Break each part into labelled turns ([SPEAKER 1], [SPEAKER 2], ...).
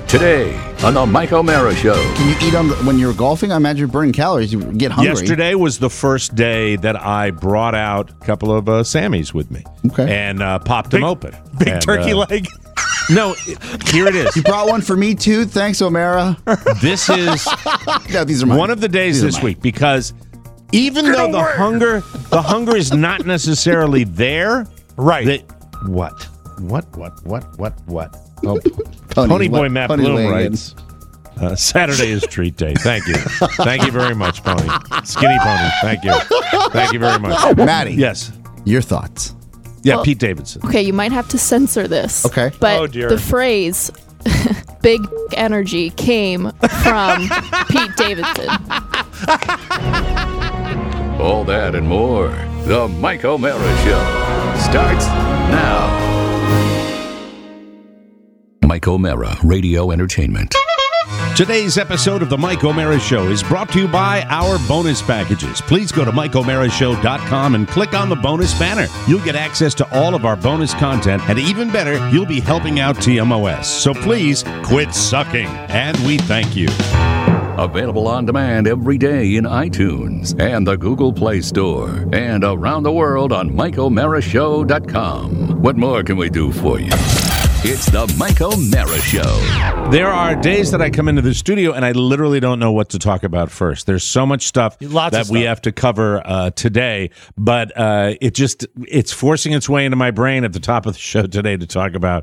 [SPEAKER 1] Today on the Mike O'Mara Show.
[SPEAKER 2] Can you eat when you're golfing? I imagine you're burning calories. You get hungry.
[SPEAKER 3] Yesterday was the first day that I brought out a couple of Sammys with me.
[SPEAKER 2] Okay.
[SPEAKER 3] And popped them open.
[SPEAKER 4] Big turkey leg?
[SPEAKER 3] No, here it is.
[SPEAKER 2] You brought one for me, too? Thanks, O'Mara.
[SPEAKER 3] This is
[SPEAKER 2] No, these are mine.
[SPEAKER 3] one of the days this week because even though the hunger is not necessarily there.
[SPEAKER 4] Right.
[SPEAKER 3] What? Oh,
[SPEAKER 2] Pony
[SPEAKER 3] Boy Matt
[SPEAKER 2] Pony
[SPEAKER 3] Bloom
[SPEAKER 2] weighing
[SPEAKER 3] writes, Saturday is treat day. Thank you. Thank you very much, Pony. Skinny Pony. Thank you. Thank you very much.
[SPEAKER 2] Maddie.
[SPEAKER 3] Yes.
[SPEAKER 2] Your thoughts?
[SPEAKER 3] Yeah, Pete Davidson.
[SPEAKER 5] Okay, you might have to censor this.
[SPEAKER 2] Okay.
[SPEAKER 5] But
[SPEAKER 4] Oh, dear.
[SPEAKER 5] the phrase big energy came from Pete Davidson.
[SPEAKER 1] All that and more. The Mike O'Mara Show starts now. Mike O'Mara Radio Entertainment.
[SPEAKER 3] Today's episode of the Mike O'Mara Show is brought to you by our bonus packages. Please go to MikeO'MaraShow.com and click on the bonus banner. You'll get access to all of our bonus content, and even better, you'll be helping out TMOS. So please quit sucking, and we thank you.
[SPEAKER 1] Available on demand every day in iTunes and the Google Play Store and around the world on MikeO'MaraShow.com. What more can we do for you? It's the Mike O'Mara Show.
[SPEAKER 3] There are days that I come into the studio and I literally don't know what to talk about first. There's so much stuff that we have to cover today, but it's forcing its way into my brain at the top of the show today to talk about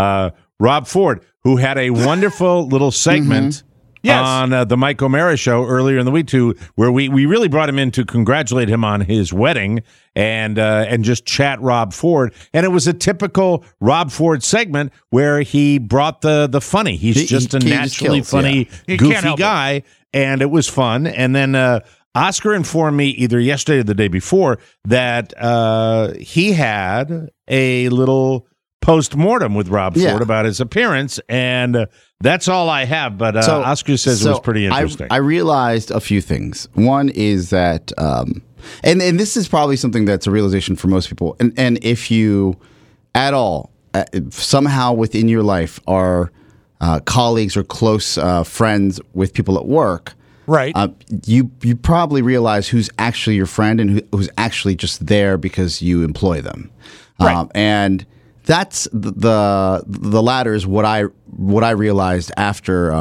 [SPEAKER 3] Rob Ford, who had a wonderful little segment on the Mike O'Mara Show earlier in the week, where we really brought him in to congratulate him on his wedding and just chat Rob Ford. And it was a typical Rob Ford segment where he brought the funny. He's just a naturally funny, goofy guy, and it was fun. And then Oscar informed me either yesterday or the day before that he had a little post-mortem with Rob Ford about his appearance, and that's all I have, but Oscar says it was pretty interesting.
[SPEAKER 2] I realized a few things. One is that, and this is probably something that's a realization for most people, and if you at all, somehow within your life are colleagues or close friends with people at work,
[SPEAKER 4] right?
[SPEAKER 2] You probably realize who's actually your friend and who's actually just there because you employ them,
[SPEAKER 4] right?
[SPEAKER 2] And that's the latter is what I realized after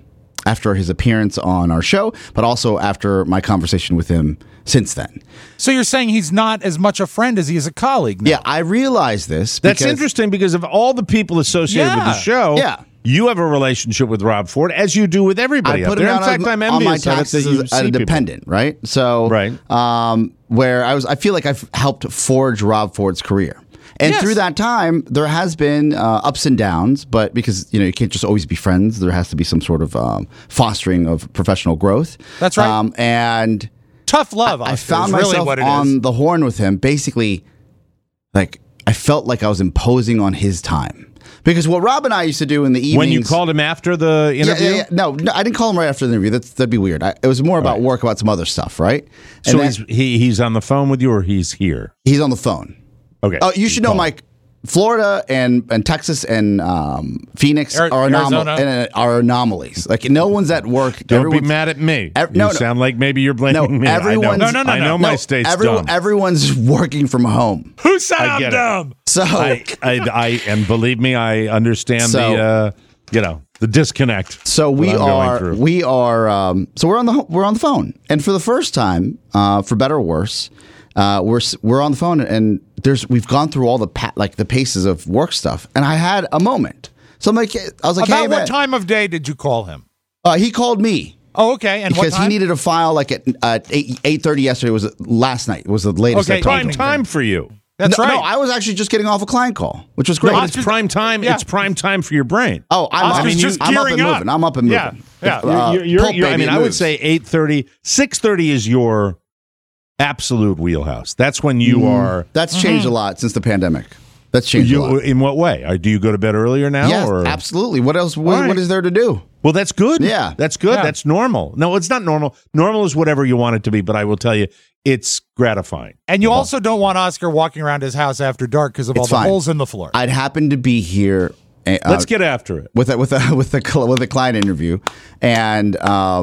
[SPEAKER 2] his appearance on our show, but also after my conversation with him since then.
[SPEAKER 4] So you're saying he's not as much a friend as he is a colleague now?
[SPEAKER 2] Yeah, I realized this.
[SPEAKER 3] That's interesting because of all the people associated with the show.
[SPEAKER 2] Yeah.
[SPEAKER 3] You have a relationship with Rob Ford, as you do with everybody
[SPEAKER 2] I put
[SPEAKER 3] out there.
[SPEAKER 2] him
[SPEAKER 3] In fact, I'm envious
[SPEAKER 2] on my
[SPEAKER 3] of it that
[SPEAKER 2] taxes
[SPEAKER 3] you
[SPEAKER 2] as a dependent, right? So, where I feel like I've helped forge Rob Ford's career. And through that time, there has been ups and downs, but because you can't just always be friends, there has to be some sort of fostering of professional growth.
[SPEAKER 4] That's right.
[SPEAKER 2] And
[SPEAKER 4] tough love.
[SPEAKER 2] I found myself on the horn with him. Basically, like I felt like I was imposing on his time because what Rob and I used to do in the evenings.
[SPEAKER 3] When you called him after the interview,
[SPEAKER 2] no, I didn't call him right after the interview. That'd be weird. It was more about work, about some other stuff, right?
[SPEAKER 3] So he's on the phone with you, or he's here.
[SPEAKER 2] He's on the phone.
[SPEAKER 3] Okay.
[SPEAKER 2] Oh, you should know, Mike. Florida and Texas and Phoenix are anomalies. Like no one's at work.
[SPEAKER 3] Don't be mad at me. You sound like maybe you're blaming me.
[SPEAKER 2] I
[SPEAKER 3] know my state's dumb.
[SPEAKER 2] Everyone's working from home.
[SPEAKER 4] Who said I'm dumb?
[SPEAKER 2] So
[SPEAKER 3] and believe me, I understand the disconnect.
[SPEAKER 2] So we're on the phone, and for the first time, for better or worse. We're on the phone and we've gone through all the paces of work stuff, and I had a moment. So I was like,
[SPEAKER 4] about
[SPEAKER 2] hey,
[SPEAKER 4] what time of day did you call him?
[SPEAKER 2] He called me.
[SPEAKER 4] Oh, okay. And
[SPEAKER 2] because
[SPEAKER 4] what time?
[SPEAKER 2] He needed a file like at 8:30 yesterday. It was last night. It was the latest.
[SPEAKER 3] Okay, prime time for you.
[SPEAKER 4] That's right.
[SPEAKER 2] No, I was actually just getting off a client call, which was great.
[SPEAKER 3] No, it's prime time. Yeah. It's prime time for your brain.
[SPEAKER 2] Oh, I'm up and moving. I'm up and moving.
[SPEAKER 4] Yeah.
[SPEAKER 3] I would say 8:30, 6:30 is your absolute wheelhouse. That's when you are.
[SPEAKER 2] That's changed a lot since the pandemic. That's changed a lot.
[SPEAKER 3] In what way? Do you go to bed earlier now?
[SPEAKER 2] Yeah, absolutely. What else? What is there to do?
[SPEAKER 3] Well, that's good.
[SPEAKER 2] Yeah.
[SPEAKER 3] That's good. Yeah. That's normal. No, it's not normal. Normal is whatever you want it to be, but I will tell you, it's gratifying.
[SPEAKER 4] And you also don't want Oscar walking around his house after dark because of all the holes in the floor.
[SPEAKER 2] I'd happen to be here
[SPEAKER 3] Let's get after it.
[SPEAKER 2] with a client interview, and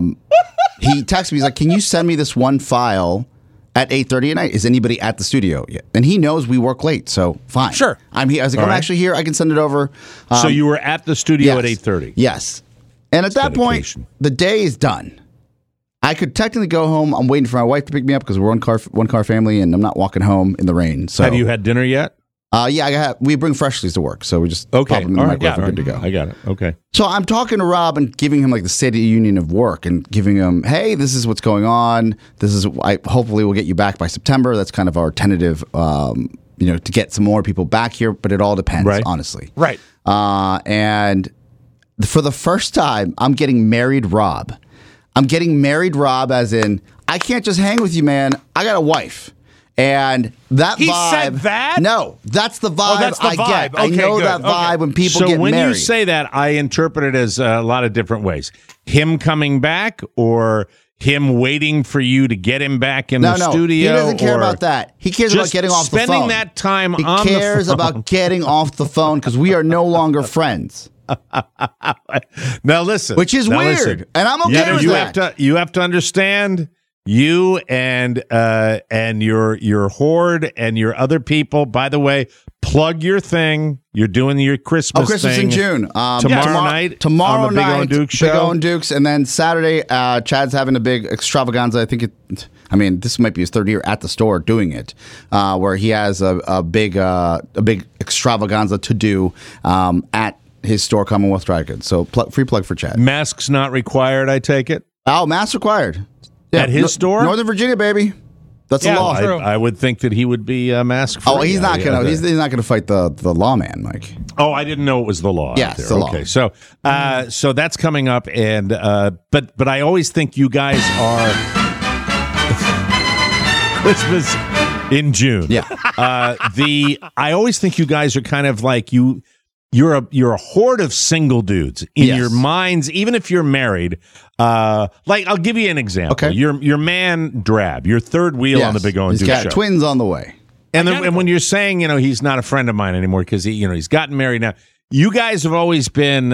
[SPEAKER 2] he texted me. He's like, "Can you send me this one file at 8:30 at night? Is anybody at the studio yet?" And he knows we work late, so fine.
[SPEAKER 4] Sure.
[SPEAKER 2] I'm here. I was like, I'm actually here. I can send it over.
[SPEAKER 3] So you were at the studio at 8:30.
[SPEAKER 2] Yes. And at that
[SPEAKER 3] dedication.
[SPEAKER 2] point, the day is done. I could technically go home. I'm waiting for my wife to pick me up because we're one car family, and I'm not walking home in the rain. So
[SPEAKER 3] have you had dinner yet?
[SPEAKER 2] Yeah, we bring Freshlies to work, so we just pop them in the microwave. We're good to go.
[SPEAKER 3] I got it. Okay.
[SPEAKER 2] So I'm talking to Rob and giving him like the State of the Union of work and giving him, hey, this is what's going on. Hopefully we'll get you back by September. That's kind of our tentative, to get some more people back here, but it all depends, honestly.
[SPEAKER 4] Right.
[SPEAKER 2] And for the first time, I'm getting married Rob. I'm getting married Rob as in, I can't just hang with you, man. I got a wife. And that
[SPEAKER 4] He
[SPEAKER 2] vibe.
[SPEAKER 4] said that?
[SPEAKER 2] No, that's the vibe
[SPEAKER 4] that's the
[SPEAKER 2] I
[SPEAKER 4] vibe.
[SPEAKER 2] get.
[SPEAKER 4] Okay,
[SPEAKER 2] I know
[SPEAKER 4] good.
[SPEAKER 2] that vibe
[SPEAKER 4] Okay.
[SPEAKER 2] when people
[SPEAKER 3] So
[SPEAKER 2] get
[SPEAKER 3] when
[SPEAKER 2] married.
[SPEAKER 3] you say that, I interpret it as a lot of different ways. Him coming back, or him waiting for you to get him back in the studio.
[SPEAKER 2] He doesn't care
[SPEAKER 3] or
[SPEAKER 2] about that. He cares about
[SPEAKER 3] just
[SPEAKER 2] getting off the phone.
[SPEAKER 3] spending that time
[SPEAKER 2] he
[SPEAKER 3] on the
[SPEAKER 2] cares
[SPEAKER 3] phone.
[SPEAKER 2] about getting off the phone because we are no longer friends.
[SPEAKER 3] Now listen,
[SPEAKER 2] Which is weird,
[SPEAKER 3] listen.
[SPEAKER 2] and I'm okay with that.
[SPEAKER 3] You have to understand. You and your horde and your other people. By the way, plug your thing. You're doing your Christmas.
[SPEAKER 2] Christmas
[SPEAKER 3] thing
[SPEAKER 2] in June.
[SPEAKER 3] Tomorrow night.
[SPEAKER 2] Tomorrow
[SPEAKER 3] on the Big
[SPEAKER 2] night.
[SPEAKER 3] O and Duke show.
[SPEAKER 2] Big O and Dukes, and then Saturday, Chad's having a big extravaganza. I think this might be his third year at the store doing it, where he has a big extravaganza to do at his store, Commonwealth Dry Goods. So free plug for Chad.
[SPEAKER 3] Masks not required. I take it.
[SPEAKER 2] Oh, mask required. Yeah,
[SPEAKER 3] At his store?
[SPEAKER 2] Northern Virginia, baby. That's the law.
[SPEAKER 4] true.
[SPEAKER 3] I would think that he would be mask free.
[SPEAKER 2] Oh, he's not gonna. He's not gonna fight the lawman, Mike.
[SPEAKER 3] Oh, I didn't know it was the law.
[SPEAKER 2] Yeah,
[SPEAKER 3] out there.
[SPEAKER 2] it's the law.
[SPEAKER 3] Okay, so that's coming up, and but I always think you guys are Christmas in June.
[SPEAKER 2] Yeah.
[SPEAKER 3] I always think you guys are kind of like You're a horde of single dudes in your minds, even if you're married. Like I'll give you an example.
[SPEAKER 2] Okay.
[SPEAKER 3] Your man Drab, your third wheel on the Big O and
[SPEAKER 2] He's
[SPEAKER 3] Duke
[SPEAKER 2] got
[SPEAKER 3] show.
[SPEAKER 2] twins on the way.
[SPEAKER 3] And when you're saying, he's not a friend of mine anymore because he's gotten married now. You guys have always been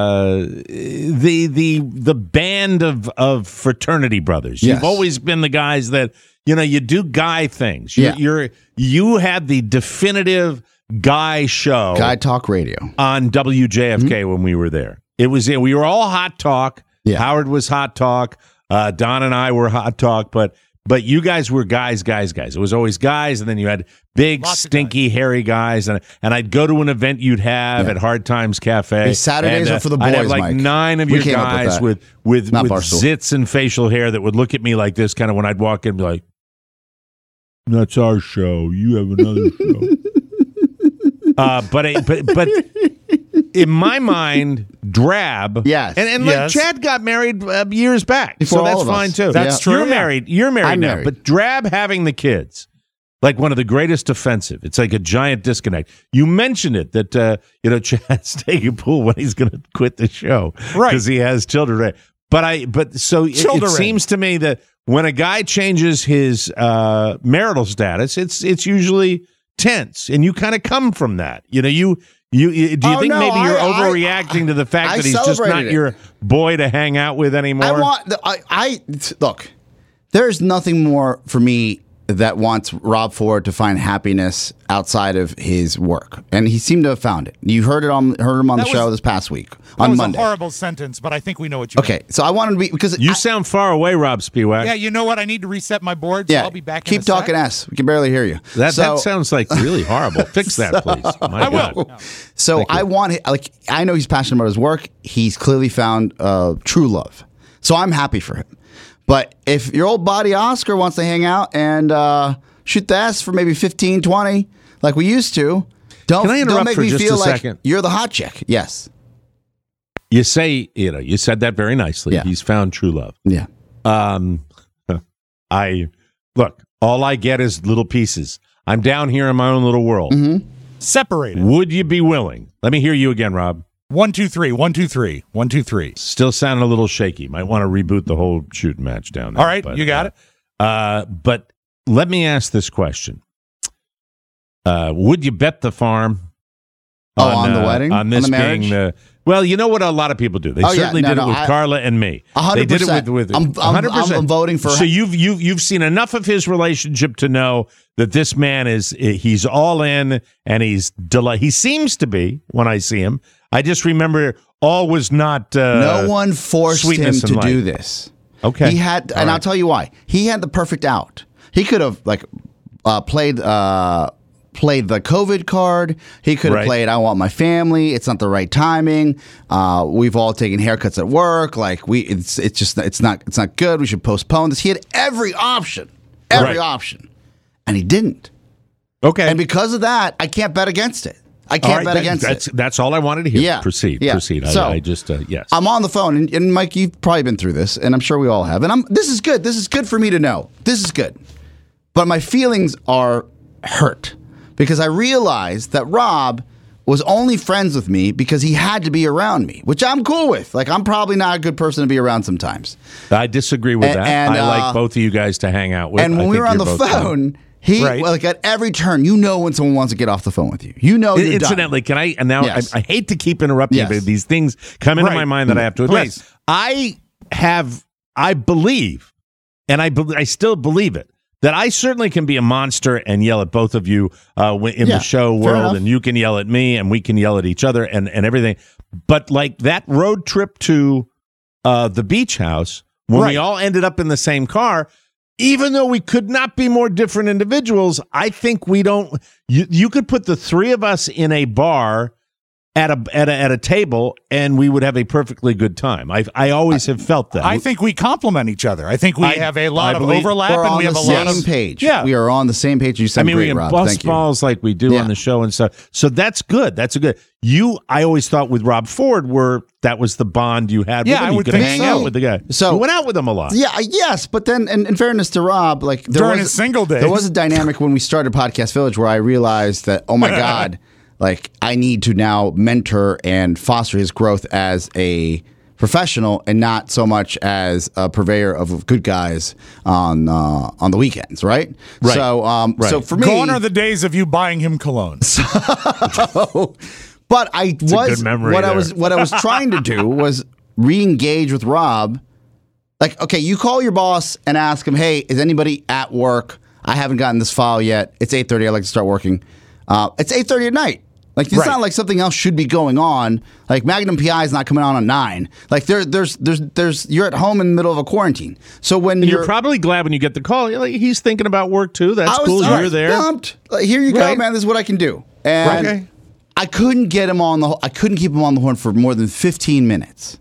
[SPEAKER 3] the band of fraternity brothers.
[SPEAKER 2] Yes.
[SPEAKER 3] You've always been the guys that you do guy things.
[SPEAKER 2] Yeah.
[SPEAKER 3] You had the definitive guy show,
[SPEAKER 2] Guy Talk Radio
[SPEAKER 3] on WJFK when we were there. We were all hot talk.
[SPEAKER 2] Yeah.
[SPEAKER 3] Howard was hot talk. Don and I were hot talk, but you guys were guys. It was always guys, and then you had big, stinky, hairy guys, and I'd go to an event you'd have at Hard Times Cafe.
[SPEAKER 2] These Saturdays
[SPEAKER 3] and,
[SPEAKER 2] are for the boys,
[SPEAKER 3] I'd have like
[SPEAKER 2] Mike.
[SPEAKER 3] 9 of
[SPEAKER 2] We
[SPEAKER 3] your
[SPEAKER 2] came up with
[SPEAKER 3] guys
[SPEAKER 2] that.
[SPEAKER 3] with
[SPEAKER 2] Not Barstool.
[SPEAKER 3] zits and facial hair that would look at me like this, kind of when I'd walk in and be like, "That's our show. You have another show." But in my mind, Drab,
[SPEAKER 2] Yes.
[SPEAKER 3] and
[SPEAKER 4] Yes.
[SPEAKER 3] like Chad got married years back,
[SPEAKER 2] Before
[SPEAKER 3] so that's
[SPEAKER 2] all of us.
[SPEAKER 3] fine too.
[SPEAKER 4] That's true,
[SPEAKER 3] You're
[SPEAKER 4] yeah.
[SPEAKER 3] married. You're married
[SPEAKER 2] I'm
[SPEAKER 3] now,
[SPEAKER 2] married.
[SPEAKER 3] but Drab having the kids, like one of the greatest offensive. It's like a giant disconnect. You mentioned it that Chad's taking pool when he's going to quit the show,
[SPEAKER 4] Right.
[SPEAKER 3] Because he has children. Right? But so it
[SPEAKER 4] Children.
[SPEAKER 3] seems to me that when a guy changes his marital status, it's usually tense, and you kind of come from that. Do you think maybe you're overreacting to the fact that he's just not
[SPEAKER 2] celebrated it.
[SPEAKER 3] your boy to hang out with anymore?
[SPEAKER 2] Look. There's nothing more for me that wants Rob Ford to find happiness outside of his work, and he seemed to have found it. You heard him on the show this past week
[SPEAKER 4] That
[SPEAKER 2] on
[SPEAKER 4] was
[SPEAKER 2] Monday.
[SPEAKER 4] a horrible sentence, but I think we know what you mean.
[SPEAKER 2] Okay, so I wanted to be because
[SPEAKER 3] You sound far away, Rob Spiewak.
[SPEAKER 4] Yeah, you know what? I need to reset my board, so
[SPEAKER 2] yeah,
[SPEAKER 4] I'll be back in
[SPEAKER 2] keep
[SPEAKER 4] a sec.
[SPEAKER 2] talking S. We can barely hear you.
[SPEAKER 3] That
[SPEAKER 2] So-
[SPEAKER 3] sounds like really horrible. Fix that, please. My
[SPEAKER 4] I will.
[SPEAKER 3] God.
[SPEAKER 4] No.
[SPEAKER 2] So I want I know he's passionate about his work. He's clearly found true love. So I'm happy for him. But if your old buddy Oscar wants to hang out and shoot the S for maybe 15, 20, like we used to,
[SPEAKER 3] Can I interrupt
[SPEAKER 2] don't make
[SPEAKER 3] for
[SPEAKER 2] me
[SPEAKER 3] just
[SPEAKER 2] feel
[SPEAKER 3] a
[SPEAKER 2] like
[SPEAKER 3] second?
[SPEAKER 2] you're the hot chick. Yes.
[SPEAKER 3] You say, you said that very nicely.
[SPEAKER 2] Yeah.
[SPEAKER 3] He's found true love.
[SPEAKER 2] Yeah.
[SPEAKER 3] Look, all I get is little pieces. I'm down here in my own little world.
[SPEAKER 2] Mm-hmm.
[SPEAKER 4] Separated.
[SPEAKER 3] Would you be willing? Let me hear you again, Rob.
[SPEAKER 4] 1, 2, 3. 1, 2, 3. 1, 2, 3.
[SPEAKER 3] Still sounding a little shaky. Might want to reboot the whole shooting match down there.
[SPEAKER 4] All right, you got it.
[SPEAKER 3] But let me ask this question. Would you bet the farm?
[SPEAKER 2] on the wedding?
[SPEAKER 3] On this
[SPEAKER 2] on the marriage?
[SPEAKER 3] being the... Well, you know what a lot of people do. They certainly did it with Carla and me.
[SPEAKER 2] 100%.
[SPEAKER 3] They did it with 100%.
[SPEAKER 2] I'm voting for.
[SPEAKER 3] So you've seen enough of his relationship to know that this man he's all in, and he seems to be when I see him. I just remember all was not.
[SPEAKER 2] No one forced him to
[SPEAKER 3] light.
[SPEAKER 2] do this.
[SPEAKER 3] Okay,
[SPEAKER 2] he had, and I'll tell you why. He had the perfect out. He could have played the COVID card. He could have played I want my family. It's not the right timing. We've all taken haircuts at work. Like it's not good. We should postpone this. He had every option. And he didn't.
[SPEAKER 3] Okay.
[SPEAKER 2] And because of that, I can't bet against it. I can't bet against it.
[SPEAKER 3] That's all I wanted to hear.
[SPEAKER 2] Yeah.
[SPEAKER 3] Proceed.
[SPEAKER 2] So,
[SPEAKER 3] I just yes.
[SPEAKER 2] I'm on the phone, and Mike, you've probably been through this, and I'm sure we all have. And this is good. This is good for me to know. This is good. But my feelings are hurt because I realized that Rob was only friends with me because he had to be around me, which I'm cool with. Like, I'm probably not a good person to be around sometimes.
[SPEAKER 3] I disagree with that. And, I like both of you guys to hang out with.
[SPEAKER 2] And when we were on the phone, like at every turn, when someone wants to get off the phone with you. You're
[SPEAKER 3] Incidentally,
[SPEAKER 2] done.
[SPEAKER 3] can I? And now I hate to keep interrupting you, but these things come into my mind that I have to address. I believe, and I still believe it, that I certainly can be a monster and yell at both of you in the show world, and you can yell at me, and we can yell at each other, and everything. But like that road trip to the beach house, when we all ended up in the same car, even though we could not be more different individuals, I think we don't. You could put the three of us in a bar at a table, and we would have a perfectly good time. I always have felt that.
[SPEAKER 4] I think we complement each other. I think we have a lot of overlap, and we have a lot of
[SPEAKER 2] page. Yeah, we are on the same page. You said,
[SPEAKER 3] we can bust balls like we do on the show and stuff. So that's good. That's a good. I always thought with Rob Ford that was the bond you had with him. You could hang out with the guy. So you went out with him a lot.
[SPEAKER 2] Yeah, yes. But then, in fairness to Rob, like
[SPEAKER 4] during his single days,
[SPEAKER 2] there was a dynamic when we started Podcast Village where I realized that, oh my God, like I need to now mentor and foster his growth as a professional and not so much as a purveyor of good guys on the weekends, right? So, so for me,
[SPEAKER 4] gone are the days of you buying him cologne.
[SPEAKER 2] But I was trying to do was re-engage with Rob. Like, okay, you call your boss and ask him, hey, is anybody at work? I haven't gotten this file yet. It's 8:30. I'd like to start working. It's 8:30 at night. Like, it's not like something else should be going on. Like, Magnum PI is not coming on at 9. Like, there's you're at home in the middle of a quarantine. So when
[SPEAKER 3] you're probably glad when you get the call, like, he's thinking about work too. That's cool. You're there.
[SPEAKER 2] Stumped. Like, here you go, man. This is what I can do. And I couldn't get him I couldn't keep him on the horn for more than 15 minutes.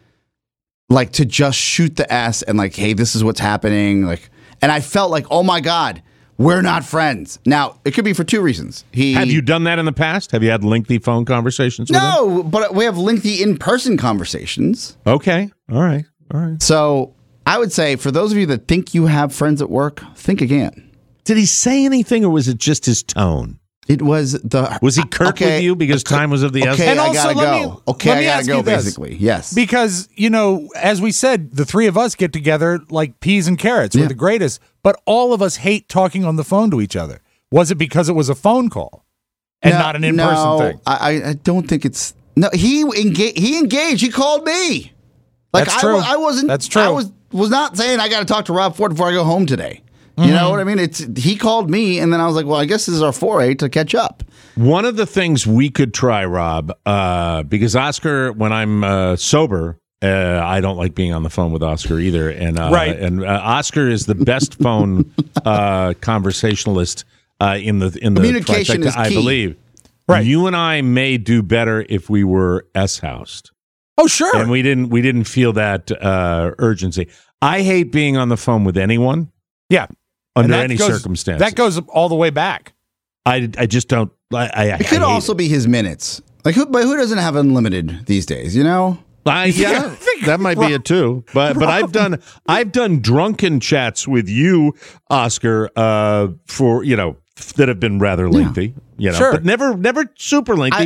[SPEAKER 2] Like, to just shoot the S and like, hey, this is what's happening. Like, and I felt like, oh my God, we're not friends. Now, it could be for two reasons.
[SPEAKER 3] Have you done that in the past? Have you had lengthy phone conversations with him?
[SPEAKER 2] No, but we have lengthy in-person conversations.
[SPEAKER 3] Okay. All right.
[SPEAKER 2] So I would say, for those of you that think you have friends at work, think again.
[SPEAKER 3] Did he say anything, or was it just his tone?
[SPEAKER 2] It was
[SPEAKER 3] Was he curt with you because time was of the essence?
[SPEAKER 2] And I gotta go. I gotta go, basically. Yes.
[SPEAKER 4] Because, as we said, the three of us get together like peas and carrots. We're the greatest. But all of us hate talking on the phone to each other. Was it because it was a phone call and not an in-person thing?
[SPEAKER 2] I don't think it's... No, he engaged. He called me. Like,
[SPEAKER 4] That's true.
[SPEAKER 2] I wasn't...
[SPEAKER 4] That's true.
[SPEAKER 2] I was not saying I got to talk to Rob Ford before I go home today. You know what I mean? He called me, and then I was like, well, I guess this is our foray to catch up.
[SPEAKER 3] One of the things we could try, Rob, because Oscar, when I'm sober, I don't like being on the phone with Oscar either. And Oscar is the best phone conversationalist in the
[SPEAKER 2] communication is key.
[SPEAKER 3] I believe.
[SPEAKER 4] Right.
[SPEAKER 3] You and I may do better if we were S-housed.
[SPEAKER 4] Oh, sure.
[SPEAKER 3] And we didn't feel that urgency. I hate being on the phone with anyone.
[SPEAKER 4] Yeah.
[SPEAKER 3] Under any circumstances.
[SPEAKER 4] That goes all the way back.
[SPEAKER 3] I just don't.
[SPEAKER 2] It could also be his minutes. Like, who doesn't have unlimited these days? Yeah,
[SPEAKER 3] that might be it too. But I've done drunken chats with you, Oscar, for that have been rather lengthy.
[SPEAKER 4] Sure.
[SPEAKER 3] But never super lengthy.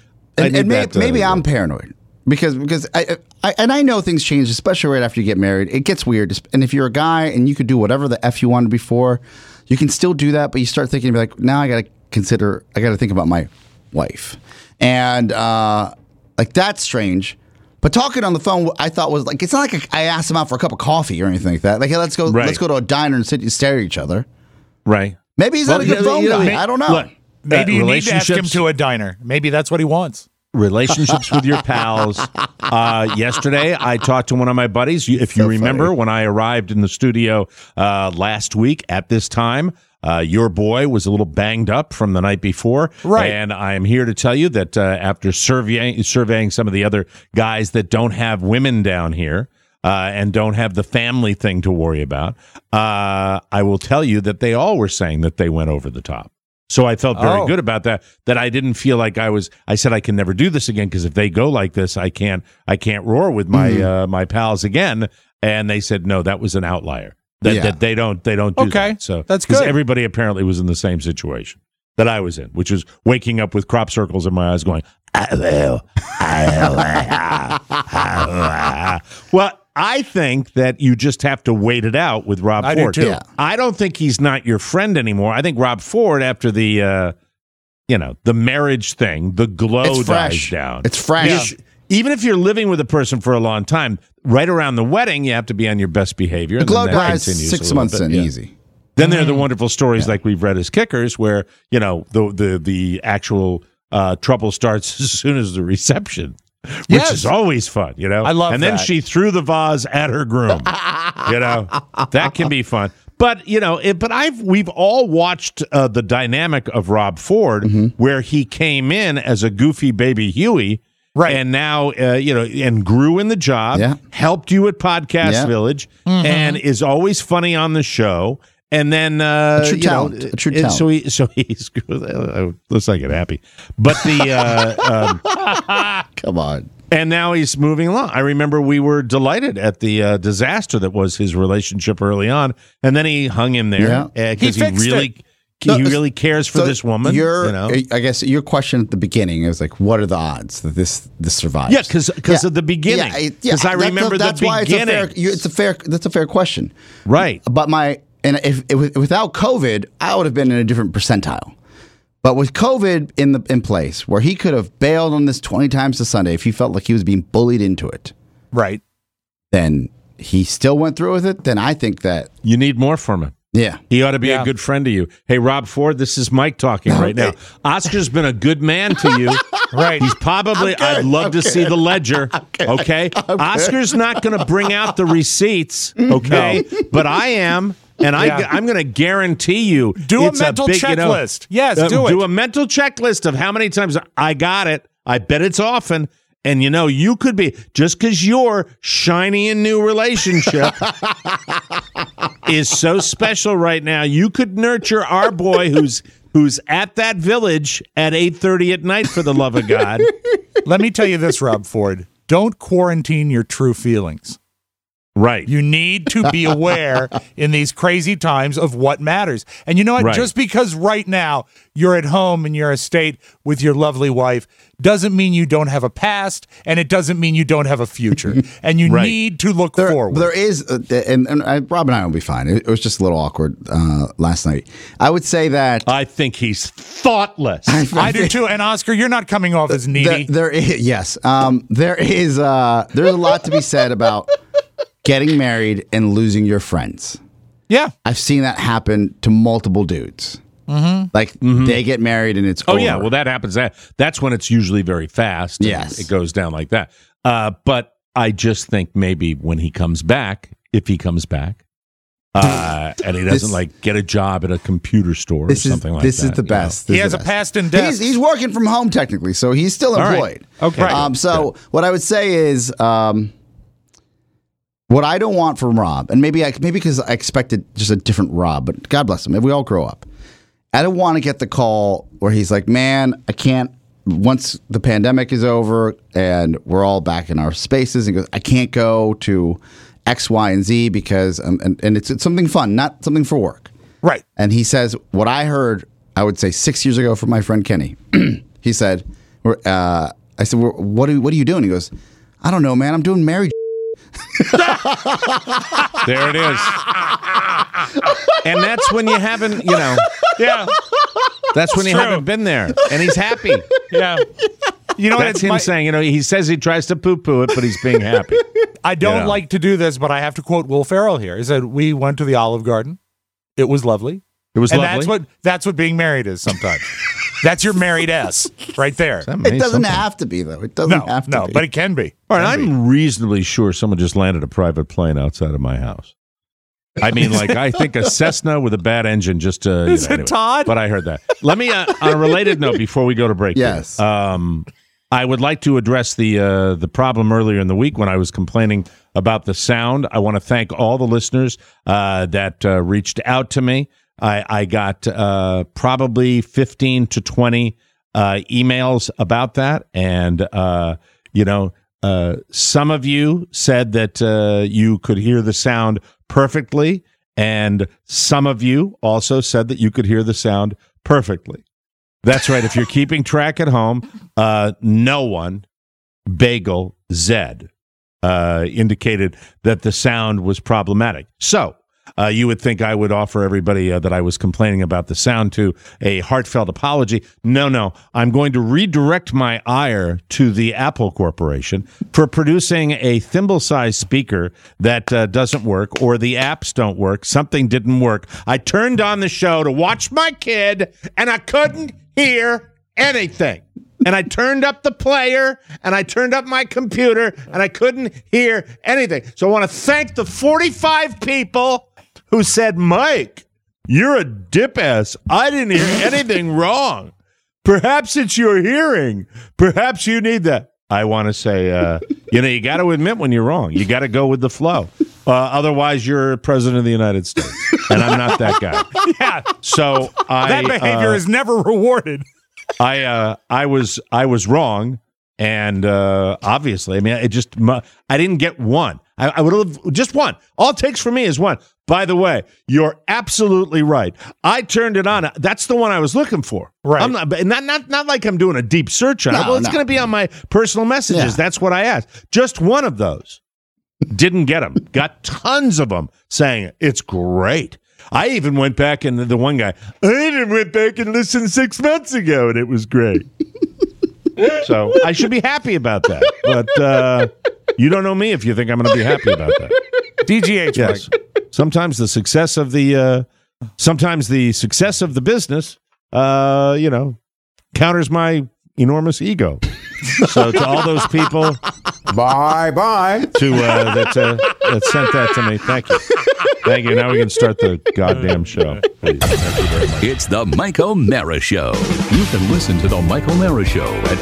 [SPEAKER 2] Maybe I'm paranoid. Because I know things change, especially right after you get married. It gets weird. And if you're a guy and you could do whatever the F you wanted before, you can still do that. But you start thinking, like, now I got to think about my wife. And like that's strange. But talking on the phone, I thought was like, it's not like I asked him out for a cup of coffee or anything like that. Like, hey, let's go to a diner and sit and stare at each other.
[SPEAKER 3] Right.
[SPEAKER 2] Maybe he's not a good phone guy. I don't know.
[SPEAKER 3] Look,
[SPEAKER 4] Maybe you need to ask him to a diner. Maybe that's what he wants.
[SPEAKER 3] Relationships with your pals. Yesterday, I talked to one of my buddies. If you remember, when I arrived in the studio last week at this time, your boy was a little banged up from the night before.
[SPEAKER 4] Right.
[SPEAKER 3] And I am here to tell you that after surveying some of the other guys that don't have women down here and don't have the family thing to worry about, I will tell you that they all were saying that they went over the top. So I felt very good about that I didn't feel like I said I can never do this again, because if they go like this, I can't roar with my my pals again. And they said, no, that was an outlier. That they don't do that. So
[SPEAKER 4] that's good.
[SPEAKER 3] Everybody apparently was in the same situation that I was in, which was waking up with crop circles in my eyes going, well, I think that you just have to wait it out with Rob Ford.
[SPEAKER 4] I do too.
[SPEAKER 2] Yeah.
[SPEAKER 3] I don't think he's not your friend anymore. I think Rob Ford, after the the marriage thing, the glow dies down.
[SPEAKER 2] It's fresh.
[SPEAKER 3] Yeah. Even if you're living with a person for a long time, right around the wedding, you have to be on your best behavior.
[SPEAKER 2] The glow
[SPEAKER 3] and then that
[SPEAKER 2] dies
[SPEAKER 3] continues
[SPEAKER 2] 6
[SPEAKER 3] a
[SPEAKER 2] months
[SPEAKER 3] little
[SPEAKER 2] in,
[SPEAKER 3] bit.
[SPEAKER 2] easy.
[SPEAKER 3] Then there are the wonderful stories like we've read as kickers, where the actual trouble starts as soon as the reception, which is always fun. I
[SPEAKER 4] love
[SPEAKER 3] And then
[SPEAKER 4] that.
[SPEAKER 3] she threw the vase at her groom. That can be fun. But we've all watched the dynamic of Rob Ford, where he came in as a goofy baby Huey.
[SPEAKER 4] Right.
[SPEAKER 3] And now, and grew in the job, helped you at Podcast Village, and is always funny on the show. And then,
[SPEAKER 2] a true talent.
[SPEAKER 3] So he's, let's not get happy. But
[SPEAKER 2] Come on.
[SPEAKER 3] and now he's moving along. I remember we were delighted at the disaster that was his relationship early on. And then he hung him there because he really cares for this woman.
[SPEAKER 2] I guess your question at the beginning is like, what are the odds that this survives?
[SPEAKER 3] Yeah, because of the beginning. Because I remember the beginning.
[SPEAKER 2] That's a fair question.
[SPEAKER 3] Right.
[SPEAKER 2] But if without COVID, I would have been in a different percentile. But with COVID in place, where he could have bailed on this 20 times a Sunday if he felt like he was being bullied into it,
[SPEAKER 4] right?
[SPEAKER 2] Then he still went through with it. Then I think that
[SPEAKER 3] you need more from him.
[SPEAKER 2] Yeah.
[SPEAKER 3] He ought to be a good friend to you. Hey, Rob Ford, this is Mike talking right now. Oscar's been a good man to you.
[SPEAKER 4] Right.
[SPEAKER 3] He's probably, I'd love to see the ledger. Okay. Oscar's not going to bring out the receipts. Okay. No. But I am. And I'm going to guarantee you.
[SPEAKER 4] Do a mental checklist. Yes, do it.
[SPEAKER 3] Do a mental checklist of how many times I got it. I bet it's often. And, you could be, just because your shiny and new relationship is so special right now, you could nurture our boy who's at that village at 8:30 at night, for the love of God.
[SPEAKER 4] Let me tell you this, Rob Ford. Don't quarantine your true feelings.
[SPEAKER 3] Right.
[SPEAKER 4] You need to be aware in these crazy times of what matters. And you know what?
[SPEAKER 3] Right.
[SPEAKER 4] Just because right now you're at home in your estate with your lovely wife doesn't mean you don't have a past, and it doesn't mean you don't have a future. And you need to look forward.
[SPEAKER 2] There is, and Rob and I will be fine. It was just a little awkward last night. I would say that
[SPEAKER 3] I think he's thoughtless.
[SPEAKER 4] I do too. And Oscar, you're not coming off as needy.
[SPEAKER 2] There is, yes. There's a lot to be said about getting married and losing your friends.
[SPEAKER 4] Yeah.
[SPEAKER 2] I've seen that happen to multiple dudes. Mm-hmm. They get married and it's over.
[SPEAKER 3] Yeah, well, that happens. That's when it's usually very fast.
[SPEAKER 2] Yes.
[SPEAKER 3] It goes down like that. But I just think maybe when he comes back, if he comes back, and he doesn't get a job at a computer store or something like that.
[SPEAKER 2] This is the best.
[SPEAKER 4] He has a past in death.
[SPEAKER 2] He's working from home technically, so he's still employed.
[SPEAKER 3] Right. Okay.
[SPEAKER 2] So what I would say is, what I don't want from Rob, and maybe because I expected just a different Rob, but God bless him, if we all grow up, I don't want to get the call where he's like, man, I can't, once the pandemic is over and we're all back in our spaces, and goes, I can't go to X, Y, and Z because, and it's something fun, not something for work.
[SPEAKER 4] Right.
[SPEAKER 2] And he says, what I heard, I would say 6 years ago from my friend Kenny, he said, I said, what are you doing? He goes, I don't know, man, I'm doing married.
[SPEAKER 3] There it is. And that's when you haven't, Yeah. That's when you haven't been there, and he's happy.
[SPEAKER 4] Yeah. You know,
[SPEAKER 3] that's him saying, he says he tries to poo-poo it, but he's being happy.
[SPEAKER 4] I don't like to do this, but I have to quote Will Ferrell here. He said, we went to the Olive Garden. It was lovely.
[SPEAKER 3] It was lovely.
[SPEAKER 4] That's what being married is sometimes. That's your married S right there.
[SPEAKER 2] It doesn't have to be, though. It doesn't have to be.
[SPEAKER 4] But it can be.
[SPEAKER 3] All right, I'm reasonably sure someone just landed a private plane outside of my house. I mean, like, I think a Cessna with a bad engine just to...
[SPEAKER 4] Is it Todd?
[SPEAKER 3] But I heard that. Let me, on a related note, before we go to break.
[SPEAKER 2] Yes.
[SPEAKER 3] I would like to address the problem earlier in the week when I was complaining about the sound. I want to thank all the listeners that reached out to me. I got probably 15 to 20 emails about that. And, some of you said that you could hear the sound perfectly. And some of you also said that you could hear the sound perfectly. That's right. If you're keeping track at home, no one, Bagel Zed, indicated that the sound was problematic. So you would think I would offer everybody that I was complaining about the sound to a heartfelt apology. No. I'm going to redirect my ire to the Apple Corporation for producing a thimble-sized speaker that doesn't work, or the apps don't work. Something didn't work. I turned on the show to watch my kid, and I couldn't hear anything. And I turned up the player, and I turned up my computer, and I couldn't hear anything. So I want to thank the 45 people who said, Mike, you're a dip-ass. I didn't hear anything wrong. Perhaps it's your hearing. Perhaps you need that. I want to say, you got to admit when you're wrong. You got to go with the flow. Otherwise, you're president of the United States, and I'm not that guy.
[SPEAKER 4] Yeah.
[SPEAKER 3] So
[SPEAKER 4] that behavior is never rewarded.
[SPEAKER 3] I was wrong, and obviously, I mean, I didn't get one. I would have just one. All it takes for me is one. By the way, you're absolutely right. I turned it on. That's the one I was looking for.
[SPEAKER 4] Right.
[SPEAKER 3] I'm not like I'm doing a deep search on it. Well, it's going to be on my personal messages. Yeah. That's what I asked. Just one of those. Didn't get them. Got tons of them saying it's great. I even went back, and the one guy, I even went back and listened 6 months ago, and it was great. So I should be happy about that. But you don't know me if you think I'm going to be happy about that.
[SPEAKER 4] DGH,
[SPEAKER 3] yes.
[SPEAKER 4] Mike.
[SPEAKER 3] Sometimes the success of the business, counters my enormous ego. So to all those people,
[SPEAKER 6] bye
[SPEAKER 3] that sent that to me, thank you. Thank you. Now we can start the goddamn show. Please. Thank you very much.
[SPEAKER 1] It's the Mike O'Mara Show. You can listen to the Mike O'Mara Show at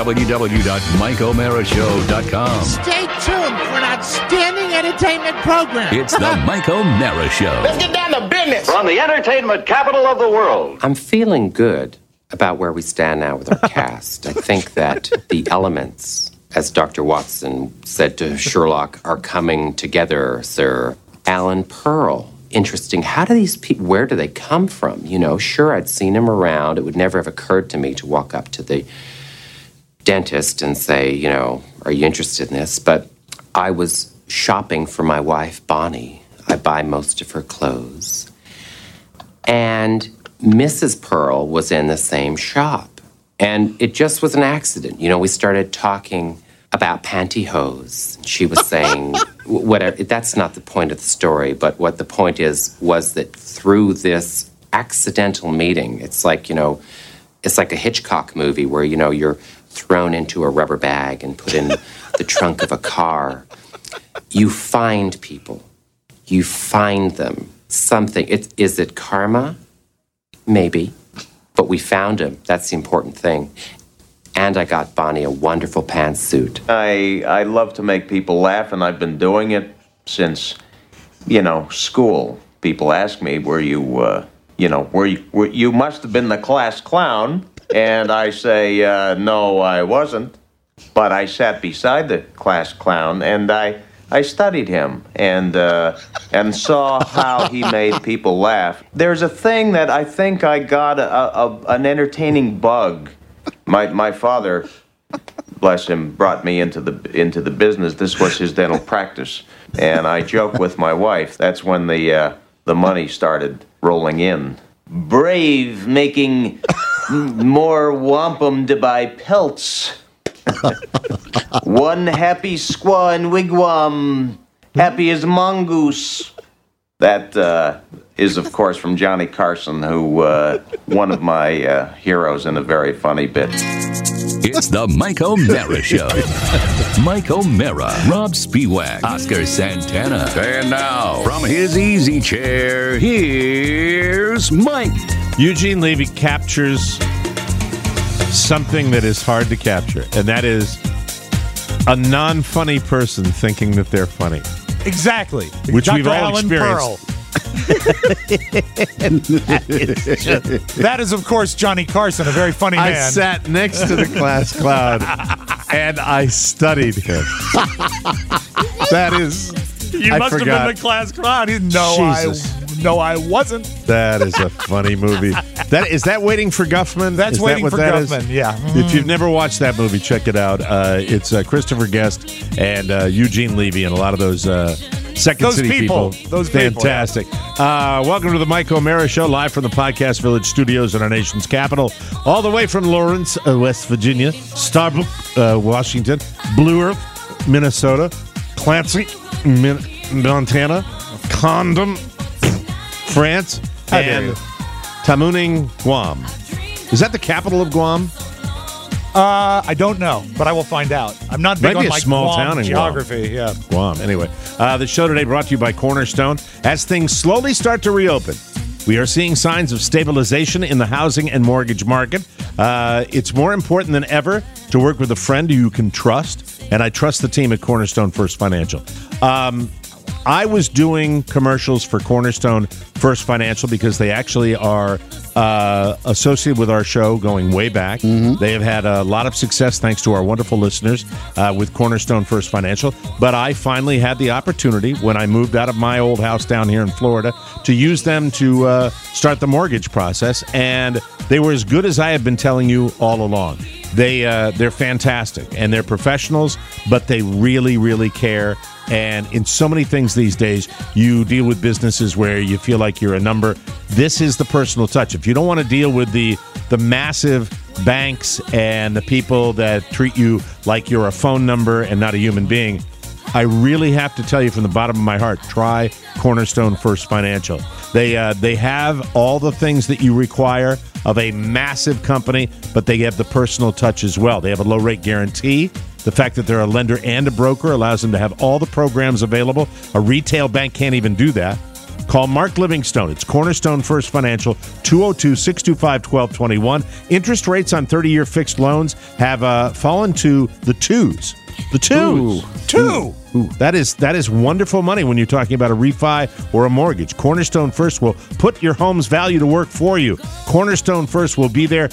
[SPEAKER 1] www.mikeomarashow.com.
[SPEAKER 7] Stay tuned for an outstanding entertainment program.
[SPEAKER 1] It's the Mike O'Mara Show.
[SPEAKER 7] Let's get down to business.
[SPEAKER 8] From the entertainment capital of the world.
[SPEAKER 9] I'm feeling good about where we stand now with our cast. I think that the elements, as Dr. Watson said to Sherlock, are coming together, sir. Alan Pearl. Interesting. How do these people, where do they come from? Sure, I'd seen him around. It would never have occurred to me to walk up to the dentist and say, are you interested in this? But I was shopping for my wife, Bonnie. I buy most of her clothes. And Mrs. Pearl was in the same shop. And it just was an accident. We started talking about pantyhose. She was saying, whatever, that's not the point of the story, but what the point was that through this accidental meeting, it's like a Hitchcock movie where, you're thrown into a rubber bag and put in the trunk of a car. You find people. You find them. Something. Is it karma? Maybe. But we found him. That's the important thing. And I got Bonnie a wonderful pantsuit.
[SPEAKER 6] I love to make people laugh, and I've been doing it since, school. People ask me, you must have been the class clown. And I say, no, I wasn't. But I sat beside the class clown, and I studied him and saw how he made people laugh. There's a thing that I think I got an entertaining bug. My father, bless him, brought me into the business. This was his dental practice, and I joke with my wife. That's when the money started rolling in. brave, making more wampum to buy pelts. One happy squaw in wigwam, happy as mongoose. That is, of course, from Johnny Carson, who one of my heroes in a very funny bit.
[SPEAKER 1] It's the Mike O'Mara Show. Mike O'Mara, Rob Spiewak, Oscar Santana. And now, from his easy chair, here's Mike.
[SPEAKER 3] Eugene Levy captures something that is hard to capture, and that is a non-funny person thinking that they're funny.
[SPEAKER 4] Exactly.
[SPEAKER 3] Which
[SPEAKER 4] Dr.
[SPEAKER 3] we've all
[SPEAKER 4] Alan
[SPEAKER 3] experienced.
[SPEAKER 4] That is, of course, Johnny Carson, a very funny man.
[SPEAKER 3] I sat next to the class clown, and I studied him. That is...
[SPEAKER 4] You must have been the class clown. No, I wasn't.
[SPEAKER 3] That is a funny movie. Is that Waiting for Guffman?
[SPEAKER 4] That's Waiting for Guffman, yeah.
[SPEAKER 3] If you've never watched that movie, check it out. It's Christopher Guest and Eugene Levy and a lot of those Second City people.
[SPEAKER 4] Those
[SPEAKER 3] fantastic.
[SPEAKER 4] People, yeah.
[SPEAKER 3] Welcome to the Mike O'Mara Show, live from the Podcast Village studios in our nation's capital, all the way from Lawrence, West Virginia, Starbuck, Washington, Blue Earth, Minnesota, Clancy, Montana, Condom, France, and Tamuning, Guam. Is that the capital of Guam?
[SPEAKER 4] I don't know, but I will find out. I'm not big
[SPEAKER 3] Maybe
[SPEAKER 4] on
[SPEAKER 3] a small
[SPEAKER 4] Guam
[SPEAKER 3] town in
[SPEAKER 4] geography.
[SPEAKER 3] Guam. Yeah, Guam. Anyway, the show today brought to you by Cornerstone. As things slowly start to reopen, we are seeing signs of stabilization in the housing and mortgage market. It's more important than ever to work with a friend who you can trust, and I trust the team at Cornerstone First Financial. I was doing commercials for Cornerstone First Financial because they actually are associated with our show going way back. Mm-hmm. They have had a lot of success thanks to our wonderful listeners with Cornerstone First Financial. But I finally had the opportunity when I moved out of my old house down here in Florida to use them to start the mortgage process. And they were as good as I have been telling you all along. They're fantastic and they're professionals, but they really, really care. And in so many things these days, you deal with businesses where you feel like you're a number. This is the personal touch. If you don't want to deal with the massive banks and the people that treat you like you're a phone number and not a human being, I really have to tell you from the bottom of my heart, try Cornerstone First Financial. They have all the things that you require of a massive company, but they have the personal touch as well. They have a low rate guarantee. The fact that they're a lender and a broker allows them to have all the programs available. A retail bank can't even do that. Call Mark Livingstone. It's Cornerstone First Financial, 202-625-1221. Interest rates on 30-year fixed loans have fallen to the twos. The twos.
[SPEAKER 4] Two.
[SPEAKER 3] Ooh, that is wonderful money when you're talking about a refi or a mortgage. Cornerstone First will put your home's value to work for you. Cornerstone First will be there,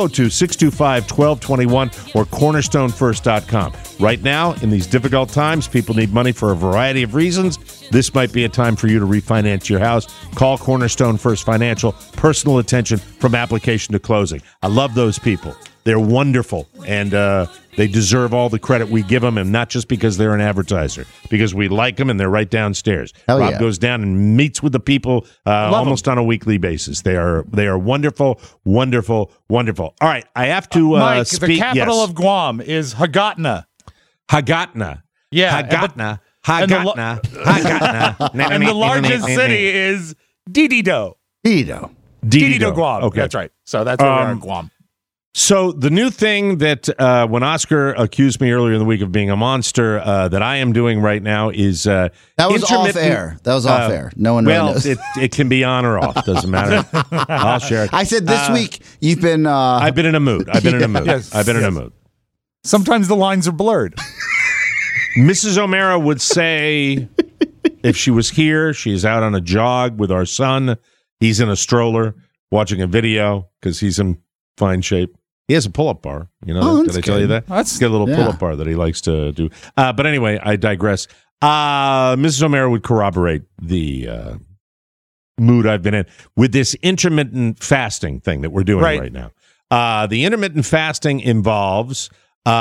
[SPEAKER 3] 202-625-1221 or cornerstonefirst.com. Right now, in these difficult times, people need money for a variety of reasons. This might be a time for you to refinance your house. Call Cornerstone First Financial. Personal attention from application to closing. I love those people. They're wonderful, and they deserve all the credit we give them, and not just because they're an advertiser, because we like them and they're right downstairs. Rob goes down and meets with the people almost on a weekly basis. They are wonderful, wonderful, wonderful. All right, I have to
[SPEAKER 4] Mike,
[SPEAKER 3] speak.
[SPEAKER 4] The capital of Guam is Hagatna.
[SPEAKER 3] Hagatna.
[SPEAKER 4] Yeah.
[SPEAKER 3] Hagatna.
[SPEAKER 4] Hagatna. And the largest city is Didido. Didido, Guam.
[SPEAKER 3] Okay.
[SPEAKER 4] That's right. So that's where we are in Guam.
[SPEAKER 3] So the new thing that when Oscar accused me earlier in the week of being a monster that I am doing right now is
[SPEAKER 2] that was off air. That was off air. No one really knows.
[SPEAKER 3] It can be on or off. Doesn't matter. I'll share it.
[SPEAKER 2] I said this week you've been.
[SPEAKER 3] I've been in a mood. I've been in a mood.
[SPEAKER 4] Yes,
[SPEAKER 3] I've been in a mood.
[SPEAKER 4] Sometimes the lines are blurred.
[SPEAKER 3] Mrs. O'Mara would say if she was here, she's out on a jog with our son. He's in a stroller watching a video because he's in fine shape. He has a pull-up bar. You know, did I tell you that? He's got a little pull-up bar that he likes to do. But anyway, I digress. Mrs. O'Mara would corroborate the mood I've been in with this intermittent fasting thing that we're doing right now. The intermittent fasting involves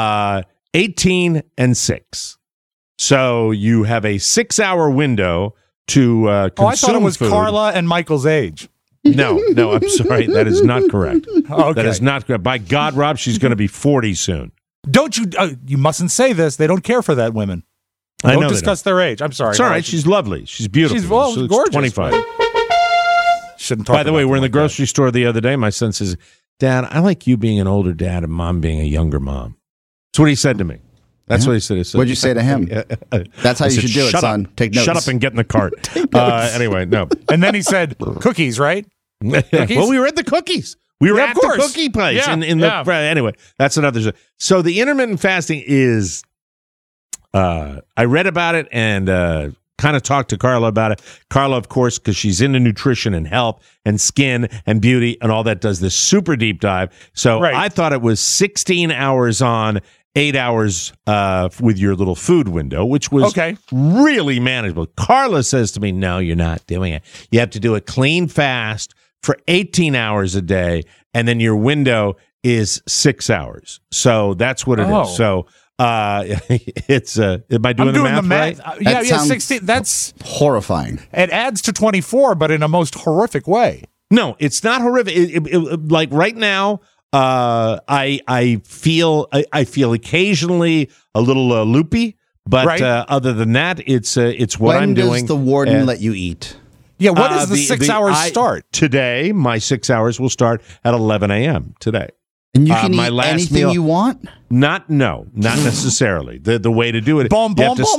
[SPEAKER 3] 18 and 6. So you have a 6-hour window to consume
[SPEAKER 4] I thought it was
[SPEAKER 3] food.
[SPEAKER 4] Carla and Michael's age.
[SPEAKER 3] No, I'm sorry. That is not correct.
[SPEAKER 4] Okay.
[SPEAKER 3] That is not correct. By God, Rob, she's going to be 40 soon.
[SPEAKER 4] Don't you? You mustn't say this. They don't care for that. Women. Don't discuss their age. I'm sorry.
[SPEAKER 3] It's all right. She's lovely. She's beautiful.
[SPEAKER 4] She's gorgeous.
[SPEAKER 3] 25.
[SPEAKER 4] Shouldn't talk.
[SPEAKER 3] By the way, we're in the grocery store the other day. My son says, "Dad, I like you being an older dad and Mom being a younger mom." That's what he said to me. That's what he said.
[SPEAKER 2] What'd you say to him? That's how you should do it, son. Take notes.
[SPEAKER 3] Shut up and get in the cart. Anyway, no.
[SPEAKER 4] And then he said, "Cookies, right?" Cookies?
[SPEAKER 3] Well, we were at the cookies. We were
[SPEAKER 4] Yeah,
[SPEAKER 3] at
[SPEAKER 4] of
[SPEAKER 3] the
[SPEAKER 4] course.
[SPEAKER 3] cookie place.
[SPEAKER 4] Yeah,
[SPEAKER 3] Anyway, that's another. So the intermittent fasting is. I read about it and kind of talked to Carla about it. Carla, of course, because she's into nutrition and health and skin and beauty and all that, does this super deep dive. So I thought it was 16 hours on, 8 hours with your little food window, which was really manageable. Carla says to me, "No, you're not doing it. You have to do a clean fast for 18 hours a day, and then your window is 6 hours." So that's what it is. So it's am I doing the math right?
[SPEAKER 4] Yeah, 16. That's
[SPEAKER 2] horrifying.
[SPEAKER 4] It adds to 24, but in a most horrific way.
[SPEAKER 3] No, it's not horrific. Like right now, I feel occasionally a little loopy, but other than that, it's what I'm doing.
[SPEAKER 2] When does the warden let you eat?
[SPEAKER 4] Yeah, what does the 6 hours start?
[SPEAKER 3] Today, my 6 hours will start at 11 a.m. today.
[SPEAKER 2] And you can eat anything you want?
[SPEAKER 3] Not necessarily. The way to do it,
[SPEAKER 4] I'm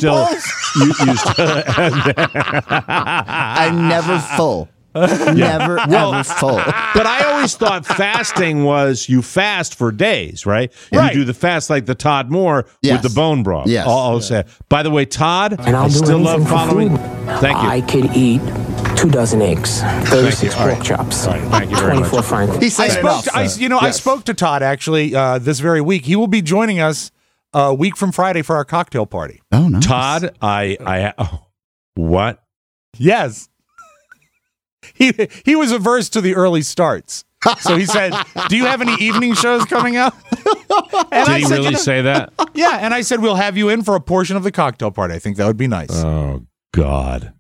[SPEAKER 2] never full. Never, ever full.
[SPEAKER 3] But I always thought fasting was you fast for days, right? You do the fast like the Todd Moore with the bone broth.
[SPEAKER 2] Yes.
[SPEAKER 3] I'll say. By the way, Todd,
[SPEAKER 10] and I
[SPEAKER 3] still love following. Thank you.
[SPEAKER 10] I could eat 2 dozen eggs, 36 pork chops,
[SPEAKER 3] thank you very
[SPEAKER 10] 24
[SPEAKER 3] much.
[SPEAKER 10] franks.
[SPEAKER 4] I spoke to Todd actually this very week. He will be joining us a week from Friday for our cocktail party.
[SPEAKER 2] Oh, nice.
[SPEAKER 3] Todd, what?
[SPEAKER 4] Yes. He was averse to the early starts. So he said, "Do you have any evening shows coming up?" And
[SPEAKER 3] Did he really say that?
[SPEAKER 4] Yeah, and I said, "We'll have you in for a portion of the cocktail party. I think that would be nice."
[SPEAKER 3] Oh, God.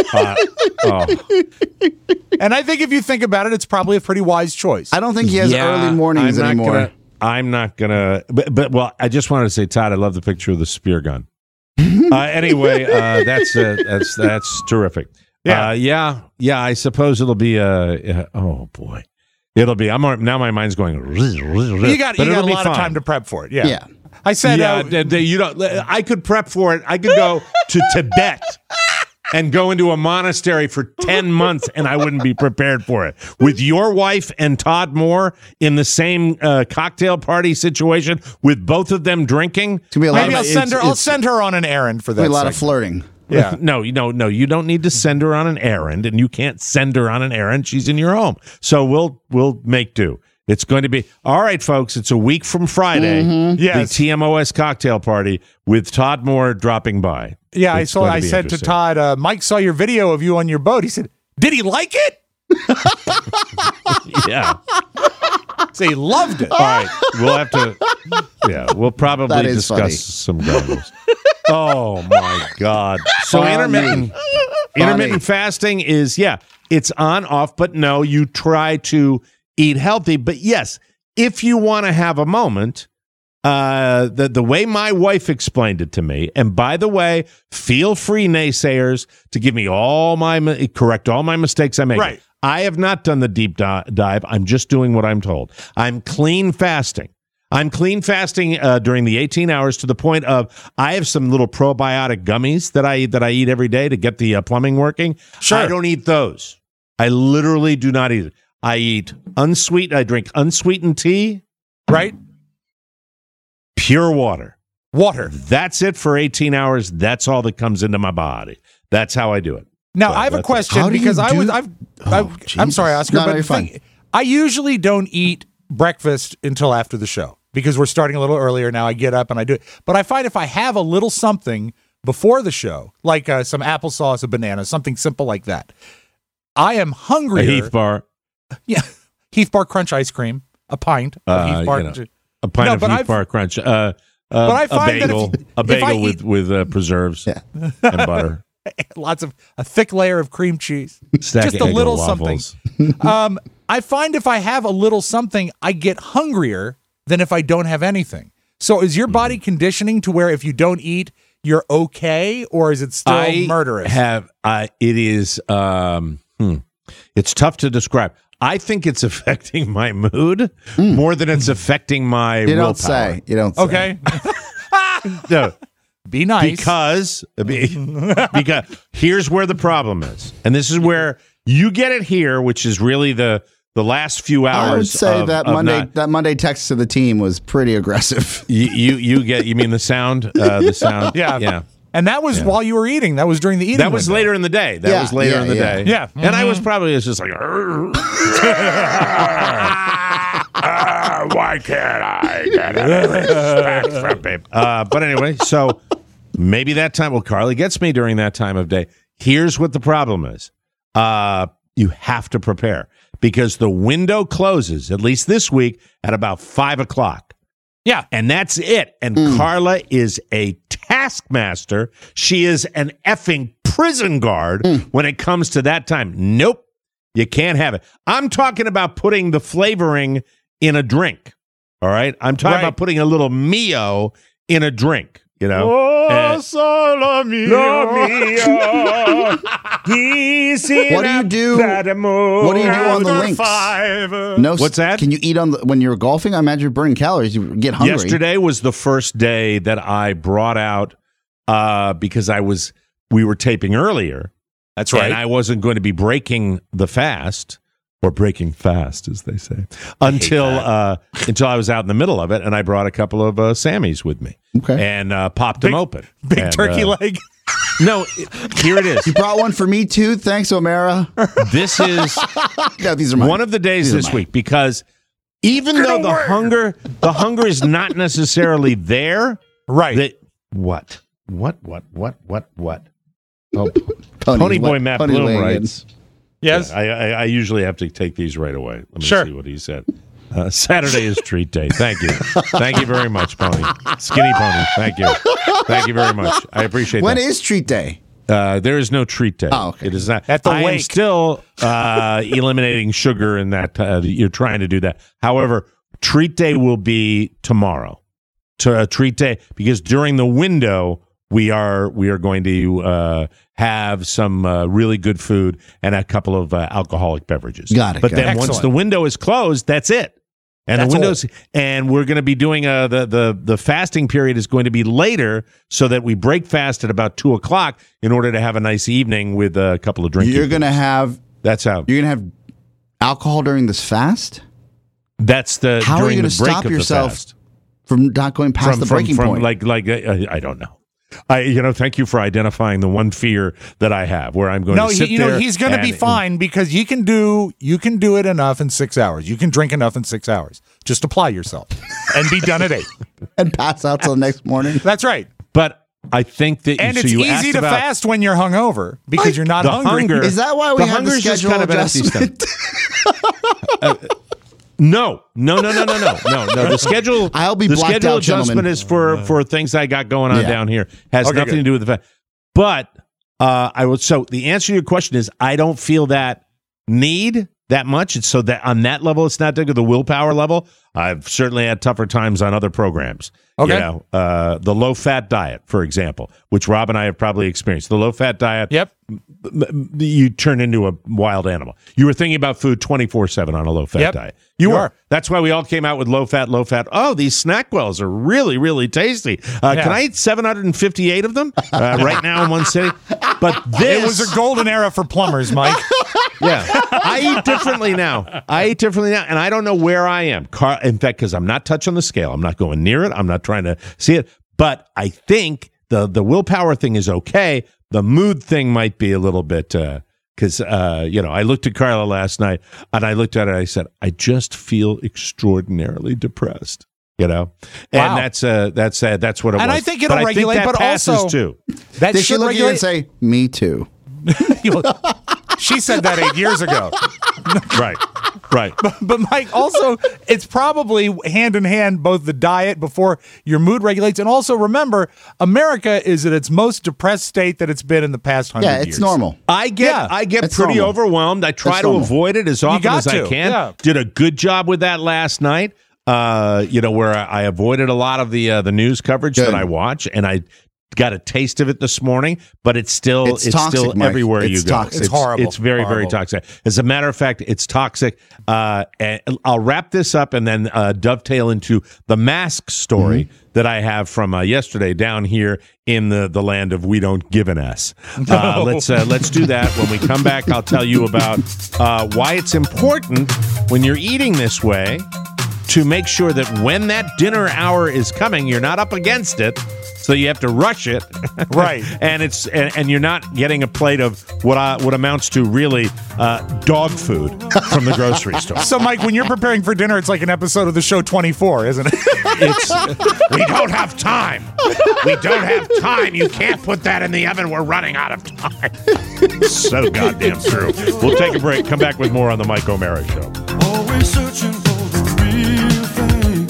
[SPEAKER 4] And I think if you think about it, it's probably a pretty wise choice.
[SPEAKER 2] I don't think he has early mornings anymore.
[SPEAKER 3] I'm not going to. But I just wanted to say, Todd, I love the picture of the spear gun. Anyway, that's terrific. Yeah. I suppose it'll be oh boy, it'll be. Now my mind's going.
[SPEAKER 4] You got a lot of time to prep for it. Yeah. I said,
[SPEAKER 3] you don't. I could prep for it. I could go to Tibet and go into a monastery for 10 months, and I wouldn't be prepared for it. With your wife and Todd Moore in the same cocktail party situation, with both of them drinking,
[SPEAKER 4] maybe I'll send her on an errand for that.
[SPEAKER 2] A lot of flirting.
[SPEAKER 3] Yeah. No, you don't need to send her on an errand, and you can't send her on an errand. She's in your home. So we'll make do. It's going to be all right, folks. It's a week from Friday.
[SPEAKER 4] Mm-hmm. Yes.
[SPEAKER 3] The TMOS cocktail party with Todd Moore dropping by.
[SPEAKER 4] Yeah, I said to Todd, Mike saw your video of you on your boat. He said, "Did he like it?"
[SPEAKER 3] Yeah.
[SPEAKER 4] So he loved it.
[SPEAKER 3] All right. We'll have to. Yeah, we'll probably discuss some goggles. Oh my God! So intermittent fasting is it's on off, but no, you try to eat healthy. But yes, if you want to have a moment, the way my wife explained it to me, and by the way, feel free naysayers to give me correct all my mistakes I make.
[SPEAKER 4] Right.
[SPEAKER 3] I have not done the deep dive. I'm just doing what I'm told. I'm clean fasting. During the 18 hours to the point of I have some little probiotic gummies that I eat every day to get the plumbing working.
[SPEAKER 4] Sure.
[SPEAKER 3] I don't eat those. I literally do not eat it. I drink unsweetened tea.
[SPEAKER 4] Right.
[SPEAKER 3] Pure water.
[SPEAKER 4] That's
[SPEAKER 3] it for 18 hours. That's all that comes into my body. That's how I do it.
[SPEAKER 4] Now, I have a question because I'm sorry, Oscar, but I usually don't eat breakfast until after the show because we're starting a little earlier now. I get up and I do it. But I find if I have a little something before the show, like some applesauce, a banana, something simple like that, I am hungrier.
[SPEAKER 3] A Heath Bar.
[SPEAKER 4] Yeah. Heath Bar Crunch ice cream, a pint of Heath Bar.
[SPEAKER 3] A pint of Heath Bar Crunch. But I find
[SPEAKER 4] a bagel
[SPEAKER 3] with preserves and butter.
[SPEAKER 4] lots of a thick layer of cream cheese,
[SPEAKER 3] Stack
[SPEAKER 4] just
[SPEAKER 3] of
[SPEAKER 4] a
[SPEAKER 3] Eggo
[SPEAKER 4] little
[SPEAKER 3] waffles.
[SPEAKER 4] something. I find if I have a little something, I get hungrier than if I don't have anything. So is your body conditioning to where if you don't eat, you're okay, or is it still murderous?
[SPEAKER 3] It is. It's tough to describe. I think it's affecting my mood more than it's affecting my willpower.
[SPEAKER 2] You don't say.
[SPEAKER 4] Okay.
[SPEAKER 3] No.
[SPEAKER 4] Be nice.
[SPEAKER 3] Because here's where the problem is. And this is where you get it here, which is really the last few hours.
[SPEAKER 2] I would say that Monday text to the team was pretty aggressive.
[SPEAKER 3] You mean the sound? The sound.
[SPEAKER 4] Yeah. And that was while you were eating. That was during the eating.
[SPEAKER 3] That was later in the day. That was later in the day.
[SPEAKER 4] Yeah.
[SPEAKER 3] And I was probably just like, why can't I get any respect from people? But anyway, so maybe that time, well, Carly gets me during that time of day. Here's what the problem is. You have to prepare because the window closes, at least this week, at about 5 o'clock.
[SPEAKER 4] Yeah.
[SPEAKER 3] And that's it. And Carla is a taskmaster. She is an effing prison guard when it comes to that time. Nope. You can't have it. I'm talking about putting the flavoring in a drink. All right? I'm talking about putting a little Mio in a drink, you know?
[SPEAKER 2] What do you do? What do you do on the links? No,
[SPEAKER 3] what's that?
[SPEAKER 2] Can you eat when you're golfing? I imagine you're burning calories. You get hungry.
[SPEAKER 3] Yesterday was the first day that I brought out because we were taping earlier.
[SPEAKER 4] That's right.
[SPEAKER 3] And I wasn't going to be breaking the fast, or breaking fast, as they say, until I was out in the middle of it, and I brought a couple of Sammys with me.
[SPEAKER 2] Okay.
[SPEAKER 3] And popped them open.
[SPEAKER 4] Big turkey leg.
[SPEAKER 3] No, here it is.
[SPEAKER 2] You brought one for me too. Thanks, O'Mara.
[SPEAKER 3] This is
[SPEAKER 2] these are mine.
[SPEAKER 3] one of the days this week because even though the hunger is not necessarily there,
[SPEAKER 4] right?
[SPEAKER 3] What? Oh, Pony Boy Matt Bloom writes.
[SPEAKER 4] Yes,
[SPEAKER 3] I usually have to take these right away. Let me see what he said. Saturday is treat day. Thank you. Thank you very much, Pony. Skinny Pony. Thank you. Thank you very much. I appreciate that.
[SPEAKER 2] When is treat day?
[SPEAKER 3] There is no treat day.
[SPEAKER 2] Oh, okay.
[SPEAKER 3] It is not.
[SPEAKER 4] At the
[SPEAKER 3] I am
[SPEAKER 4] wake.
[SPEAKER 3] still eliminating sugar in that. You're trying to do that. However, treat day will be tomorrow. Treat day, because during the window we are going to have some really good food and a couple of alcoholic beverages.
[SPEAKER 2] Got it.
[SPEAKER 3] But then
[SPEAKER 4] Excellent.
[SPEAKER 3] once the window is closed, that's it. And
[SPEAKER 4] That's
[SPEAKER 3] the windows, and we're going to be doing the fasting period is going to be later, so that we break fast at about 2 o'clock in order to have a nice evening with a couple of drinks.
[SPEAKER 2] You're going to have.
[SPEAKER 3] That's how.
[SPEAKER 2] You're going to have alcohol during this fast.
[SPEAKER 3] That's the.
[SPEAKER 2] How are you
[SPEAKER 3] going to
[SPEAKER 2] stop yourself from not going past the breaking point?
[SPEAKER 3] Like I don't know. Thank you for identifying the one fear that I have, where I'm going to sit there.
[SPEAKER 4] He's going to be fine because you can do it enough in 6 hours. You can drink enough in 6 hours. Just apply yourself and be done at 8
[SPEAKER 2] and pass out till the next morning.
[SPEAKER 4] That's right.
[SPEAKER 3] But I think that
[SPEAKER 4] it's easy to fast when you're hungover because you're not hungry.
[SPEAKER 2] Is that why we have the schedule adjustment?
[SPEAKER 3] No. The schedule.
[SPEAKER 2] I'll be
[SPEAKER 3] the
[SPEAKER 2] blacked
[SPEAKER 3] schedule
[SPEAKER 2] out,
[SPEAKER 3] adjustment
[SPEAKER 2] gentlemen.
[SPEAKER 3] is for things I got going on down here. Has nothing to do with the fact. But I would. So the answer to your question is, I don't feel that need that much. It's so that on that level, it's not the willpower level. I've certainly had tougher times on other programs.
[SPEAKER 4] Okay.
[SPEAKER 3] The low-fat diet, for example, which Rob and I have probably experienced. The low-fat diet.
[SPEAKER 4] Yep.
[SPEAKER 3] You turn into a wild animal. You were thinking about food 24/7 on a low-fat diet. You are. That's why we all came out with low-fat. Oh, these SnackWells are really, really tasty. Can I eat 758 of them right now in one sitting? But this...
[SPEAKER 4] It was a golden era for plumbers, Mike.
[SPEAKER 3] Yeah. I eat differently now. And I don't know where I am. In fact, because I'm not touching the scale. I'm not going near it. I'm not trying to see it. But I think the willpower thing is okay. The mood thing might be a little bit, because, I looked at Carla last night, and I looked at her, and I said, I just feel extraordinarily depressed, And that's what it was.
[SPEAKER 4] And I think it'll regulate,
[SPEAKER 3] that
[SPEAKER 4] but
[SPEAKER 3] passes
[SPEAKER 4] also...
[SPEAKER 3] too.
[SPEAKER 2] That Did she look at you and say, me too?
[SPEAKER 4] She said that 8 years ago.
[SPEAKER 3] Right. Right.
[SPEAKER 4] But Mike, also, it's probably hand in hand, both the diet before your mood regulates, and also remember, America is at its most depressed state that it's been in the past 100 years.
[SPEAKER 2] Yeah, it's normal.
[SPEAKER 3] I get pretty overwhelmed. I try to avoid it as often as I can.
[SPEAKER 4] Yeah.
[SPEAKER 3] Did a good job with that last night. Where I avoided a lot of the news coverage that I watch, and I got a taste of it this morning, but it's toxic, still
[SPEAKER 2] Mike.
[SPEAKER 3] everywhere you go.
[SPEAKER 4] Toxic. It's horrible.
[SPEAKER 3] It's very, very toxic. As a matter of fact, it's toxic. And I'll wrap this up and then dovetail into the mask story that I have from yesterday down here in the land of we don't give an S. Let's do that. When we come back, I'll tell you about why it's important when you're eating this way to make sure that when that dinner hour is coming, you're not up against it. So you have to rush it,
[SPEAKER 4] right?
[SPEAKER 3] and you're not getting a plate of what amounts to really dog food from the grocery store.
[SPEAKER 4] So, Mike, when you're preparing for dinner, it's like an episode of the show 24, isn't it?
[SPEAKER 3] We don't have time. We don't have time. You can't put that in the oven. We're running out of time. So goddamn true. We'll take a break. Come back with more on the Mike O'Mara Show.
[SPEAKER 11] Always searching for the real thing.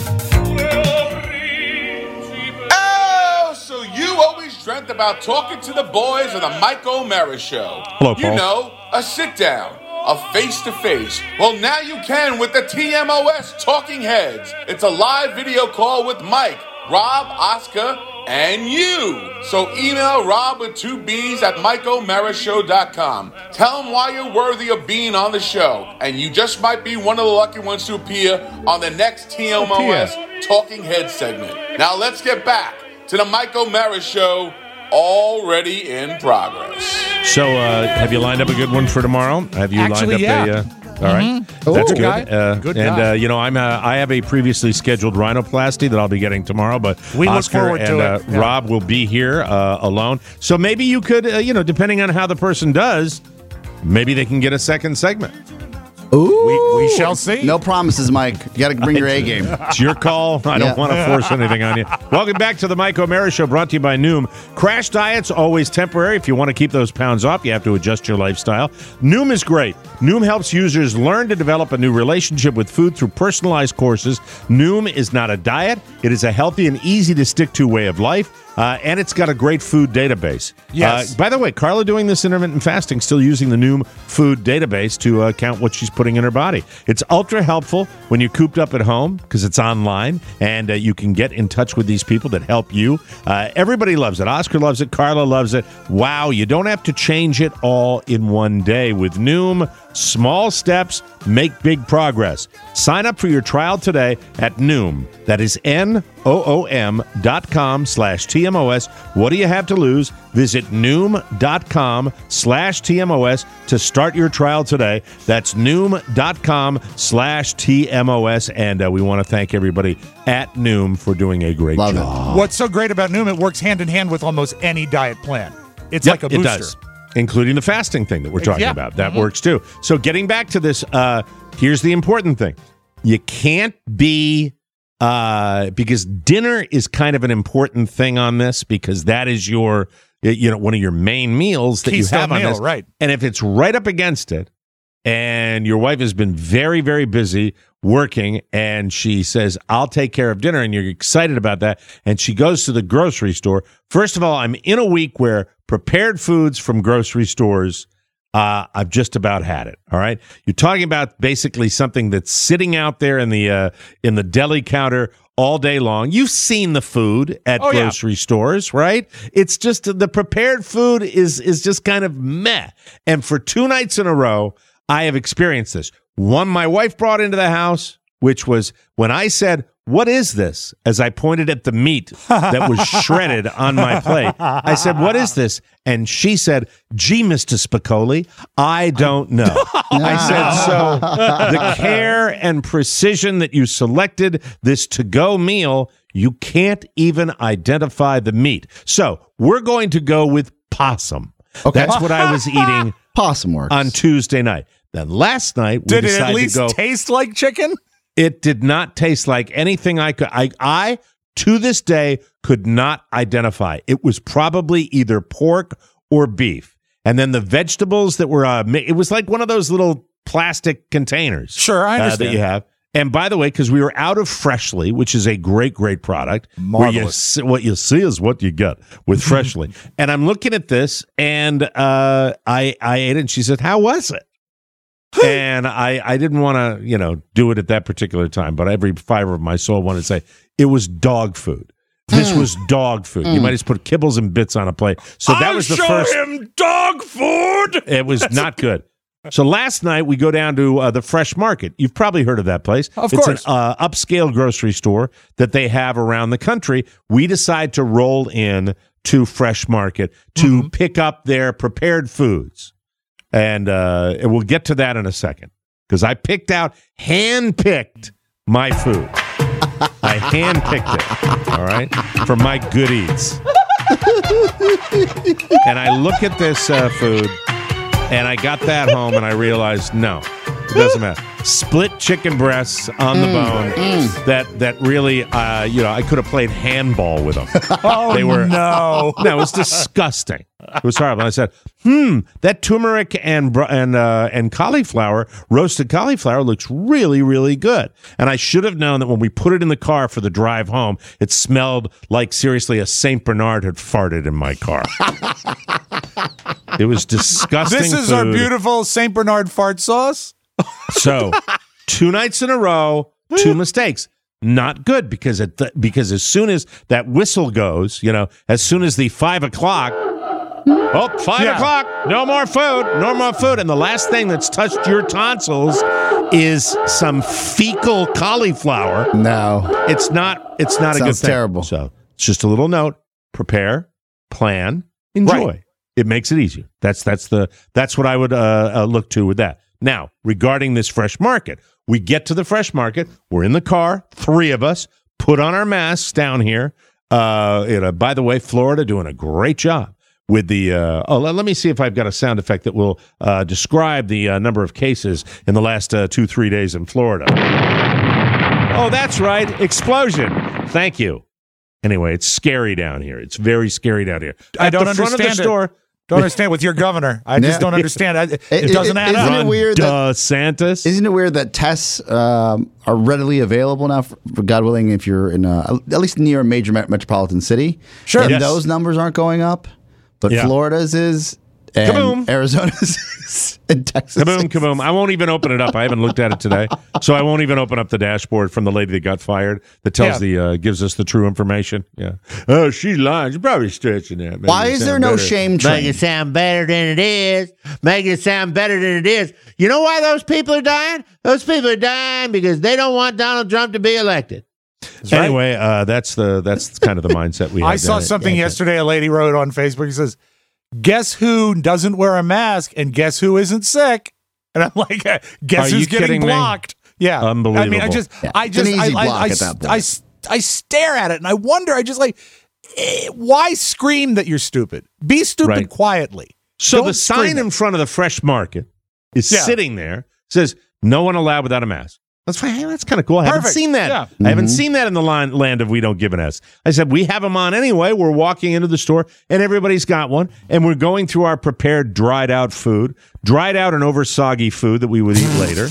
[SPEAKER 12] So you always dreamt about talking to the boys of the Mike O'Mara Show.
[SPEAKER 3] Hello, Paul.
[SPEAKER 12] You know, a sit-down, a face-to-face. Well, now you can with the TMOS Talking Heads. It's a live video call with Mike, Rob, Oscar, and you. So email Rob with 2 B's at MikeO'MaraShow.com. Tell him why you're worthy of being on the show, and you just might be one of the lucky ones to appear on the next TMOS Talking Heads segment. Now let's get back to the Mike O'Mara Show, already in progress.
[SPEAKER 3] So, have you lined up a good one for tomorrow? Have you
[SPEAKER 4] Actually,
[SPEAKER 3] lined up all right, that's good.
[SPEAKER 4] Good guy.
[SPEAKER 3] And I have a previously scheduled rhinoplasty that I'll be getting tomorrow. But
[SPEAKER 4] we
[SPEAKER 3] Oscar
[SPEAKER 4] look forward to it.
[SPEAKER 3] Rob will be here alone. So maybe you could, depending on how the person does, maybe they can get a second segment.
[SPEAKER 2] Ooh,
[SPEAKER 4] we shall see.
[SPEAKER 2] No promises, Mike. You got to bring your A game.
[SPEAKER 3] It's your call. I don't want to force anything on you. Welcome back to the Mike O'Mara Show, brought to you by Noom. Crash diets, always temporary. If you want to keep those pounds off, you have to adjust your lifestyle. Noom is great. Noom helps users learn to develop a new relationship with food through personalized courses. Noom is not a diet. It is a healthy and easy-to-stick-to way of life. And it's got a great food database.
[SPEAKER 4] Yes.
[SPEAKER 3] By the way, Carla doing this intermittent fasting, still using the Noom food database to count what she's putting in her body. It's ultra helpful when you're cooped up at home because it's online and you can get in touch with these people that help you. Everybody loves it. Oscar loves it. Carla loves it. Wow, you don't have to change it all in one day. With Noom, small steps make big progress. Sign up for your trial today at Noom. That is NOOM.com/TMOS. What do you have to lose? Visit Noom.com/TMOS to start your trial today. That's Noom.com/TMOS. And we want to thank everybody at Noom for doing a great job.
[SPEAKER 4] What's so great about Noom, it works hand in hand with almost any diet plan. It's like a booster.
[SPEAKER 3] It does. Including the fasting thing that we're talking about. That works too. So getting back to this, here's the important thing. You can't be, because dinner is kind of an important thing on this, because that is your, one of your main meals that
[SPEAKER 4] Keystone
[SPEAKER 3] you have on
[SPEAKER 4] meal,
[SPEAKER 3] this.
[SPEAKER 4] right.
[SPEAKER 3] And if it's right up against it, and your wife has been very, very busy working, and she says, I'll take care of dinner, and you're excited about that, and she goes to the grocery store. First of all, I'm in a week where prepared foods from grocery stores, I've just about had it. All right, you're talking about basically something that's sitting out there in the deli counter all day long. You've seen the food at grocery stores, right? It's just the prepared food is just kind of meh. And for 2 nights in a row, I have experienced this. One my wife brought into the house, which was when I said, "What is this?" as I pointed at the meat that was shredded on my plate. I said, "What is this?" And she said, "Gee, Mr. Spicoli, I don't know." I said, "So the care and precision that you selected this to-go meal, you can't even identify the meat. So we're going to go with possum." Okay. That's what I was eating.
[SPEAKER 2] Possum works.
[SPEAKER 3] On Tuesday night. Then last night, we
[SPEAKER 4] did it
[SPEAKER 3] decided
[SPEAKER 4] at least
[SPEAKER 3] to go.
[SPEAKER 4] Taste like chicken?
[SPEAKER 3] It did not taste like anything I could. I to this day could not identify. It was probably either pork or beef. And then the vegetables that were, it was like one of those little plastic containers.
[SPEAKER 4] Sure, I understand.
[SPEAKER 3] That you have. And by the way, because we were out of Freshly, which is a great, great product.
[SPEAKER 4] Marvelous.
[SPEAKER 3] What you see is what you get with Freshly. And I'm looking at this, and I ate it, and she said, "How was it?" And I didn't want to, do it at that particular time, but every fiber of my soul wanted to say it was dog food. This was dog food. You might just put kibbles and bits on a plate. So that was the first.
[SPEAKER 4] Show him dog food.
[SPEAKER 3] It was not good. So last night we go down to the Fresh Market. You've probably heard of that place.
[SPEAKER 4] Of
[SPEAKER 3] it's
[SPEAKER 4] course.
[SPEAKER 3] an upscale grocery store that they have around the country. We decide to roll in to Fresh Market to pick up their prepared foods. And we'll get to that in a second. Because I hand-picked my food. I hand-picked it, all right, for my good eats. And I look at this food, and I got that home, and I realized, no, it doesn't matter. Split chicken breasts on the bone that really, I could have played handball with them.
[SPEAKER 4] Oh,
[SPEAKER 3] no, it was disgusting. It was horrible. And I said, that turmeric and cauliflower, roasted cauliflower, looks really, really good. And I should have known that when we put it in the car for the drive home, it smelled like, seriously, a St. Bernard had farted in my car. It was disgusting.
[SPEAKER 4] This is
[SPEAKER 3] food.
[SPEAKER 4] our beautiful St. Bernard fart sauce.
[SPEAKER 3] So, 2 nights in a row, 2 mistakes. Not good because as soon as that whistle goes, as soon as the 5 o'clock, 5 o'clock, no more food. And the last thing that's touched your tonsils is some fecal cauliflower.
[SPEAKER 2] No,
[SPEAKER 3] it's not a good thing.
[SPEAKER 2] Sounds terrible.
[SPEAKER 3] So it's just a little note: prepare, plan, enjoy.
[SPEAKER 4] Right.
[SPEAKER 3] It makes it easier. That's what I would look to with that. Now, regarding this Fresh Market, we get to the Fresh Market. We're in the car, 3 of us, put on our masks down here. By the way, Florida doing a great job with the. Let me see if I've got a sound effect that will describe the number of cases in the last 2-3 days in Florida. Oh, that's right, explosion. Thank you. Anyway, it's scary down here. It's very scary down here.
[SPEAKER 4] I don't
[SPEAKER 3] the front
[SPEAKER 4] understand
[SPEAKER 3] of the store.
[SPEAKER 4] Don't understand with your governor. I just don't understand. It doesn't add up.
[SPEAKER 2] Isn't it weird
[SPEAKER 3] DeSantis?
[SPEAKER 2] Isn't it weird that tests are readily available now, for God willing, if you're in at least near a major metropolitan city?
[SPEAKER 4] Sure.
[SPEAKER 2] And
[SPEAKER 3] Yes.
[SPEAKER 2] those numbers aren't going up, but
[SPEAKER 3] Yeah.
[SPEAKER 2] Florida's is, and
[SPEAKER 3] Kaboom.
[SPEAKER 2] Arizona's is, and Texas is.
[SPEAKER 3] Kaboom. I won't even open it up. I haven't looked at it today. So I won't even open up the dashboard from the lady that got fired that tells gives us the true information. Yeah. Oh, she's lying. She's probably stretching that.
[SPEAKER 2] Why is there no shame train?
[SPEAKER 7] Make it sound better than it is. Make it sound better than it is. You know why those people are dying? Those people are dying because they don't want Donald Trump to be elected.
[SPEAKER 3] Anyway, that's kind of the mindset we have.
[SPEAKER 4] I saw something yesterday. A lady wrote on Facebook. He says, "Guess who doesn't wear a mask and guess who isn't sick?" And I'm like, "Guess
[SPEAKER 3] Are
[SPEAKER 4] who's
[SPEAKER 3] you
[SPEAKER 4] getting
[SPEAKER 3] kidding me?
[SPEAKER 4] blocked?" Yeah,
[SPEAKER 3] Unbelievable.
[SPEAKER 4] I mean,
[SPEAKER 2] It's an easy block at that point.
[SPEAKER 4] I stare at it and I wonder. I just why scream that you're stupid? Be stupid
[SPEAKER 3] Right.
[SPEAKER 4] quietly.
[SPEAKER 3] So
[SPEAKER 4] Don't
[SPEAKER 3] the sign
[SPEAKER 4] scream
[SPEAKER 3] in
[SPEAKER 4] it.
[SPEAKER 3] front of the Fresh Market is sitting there, says no one allowed without a mask. That's fine. Hey, that's kind of cool. I haven't
[SPEAKER 4] Perfect.
[SPEAKER 3] seen that.
[SPEAKER 4] Yeah.
[SPEAKER 3] I haven't seen that in the land of We Don't Give an S. I said, we have them on anyway. We're walking into the store and everybody's got one. And we're going through our prepared dried out and over soggy food that we would eat later.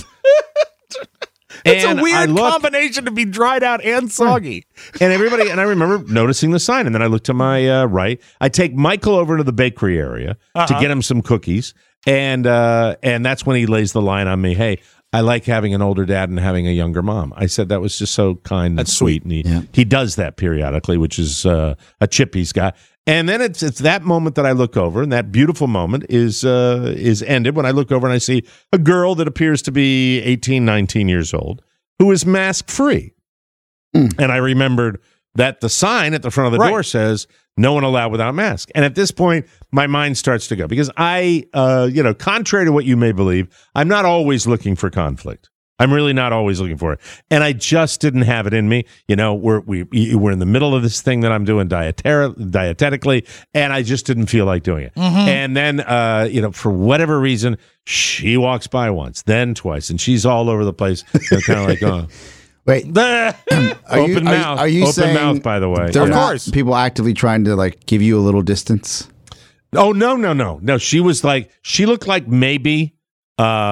[SPEAKER 4] It's
[SPEAKER 3] And
[SPEAKER 4] a weird
[SPEAKER 3] I look-
[SPEAKER 4] combination to be dried out and soggy.
[SPEAKER 3] And I remember noticing the sign. And then I look to my right. I take Michael over to the bakery area to get him some cookies. And that's when he lays the line on me. Hey, I like having an older dad and having a younger mom. I said that was just so kind and sweet. And he does that periodically, which is a chip he's got. And then it's that moment that I look over, and that beautiful moment is ended when I look over and I see a girl that appears to be 18, 19 years old who is mask-free. And I remembered that the sign at the front of the door says, no one allowed without mask. And at this point, my mind starts to go. Because I, contrary to what you may believe, I'm not always looking for conflict. I'm really not always looking for it. And I just didn't have it in me. We're in the middle of this thing that I'm doing dietetically, and I just didn't feel like doing it. And then, for whatever reason, she walks by once, then twice, and she's all over the place. Kind of like, oh.
[SPEAKER 2] Wait,
[SPEAKER 3] Open mouth.
[SPEAKER 2] Are you
[SPEAKER 3] Open
[SPEAKER 2] saying
[SPEAKER 3] mouth, by the way.
[SPEAKER 2] There
[SPEAKER 3] Yeah.
[SPEAKER 2] are not people actively trying to give you a little distance?
[SPEAKER 3] Oh, no. She was she looked like maybe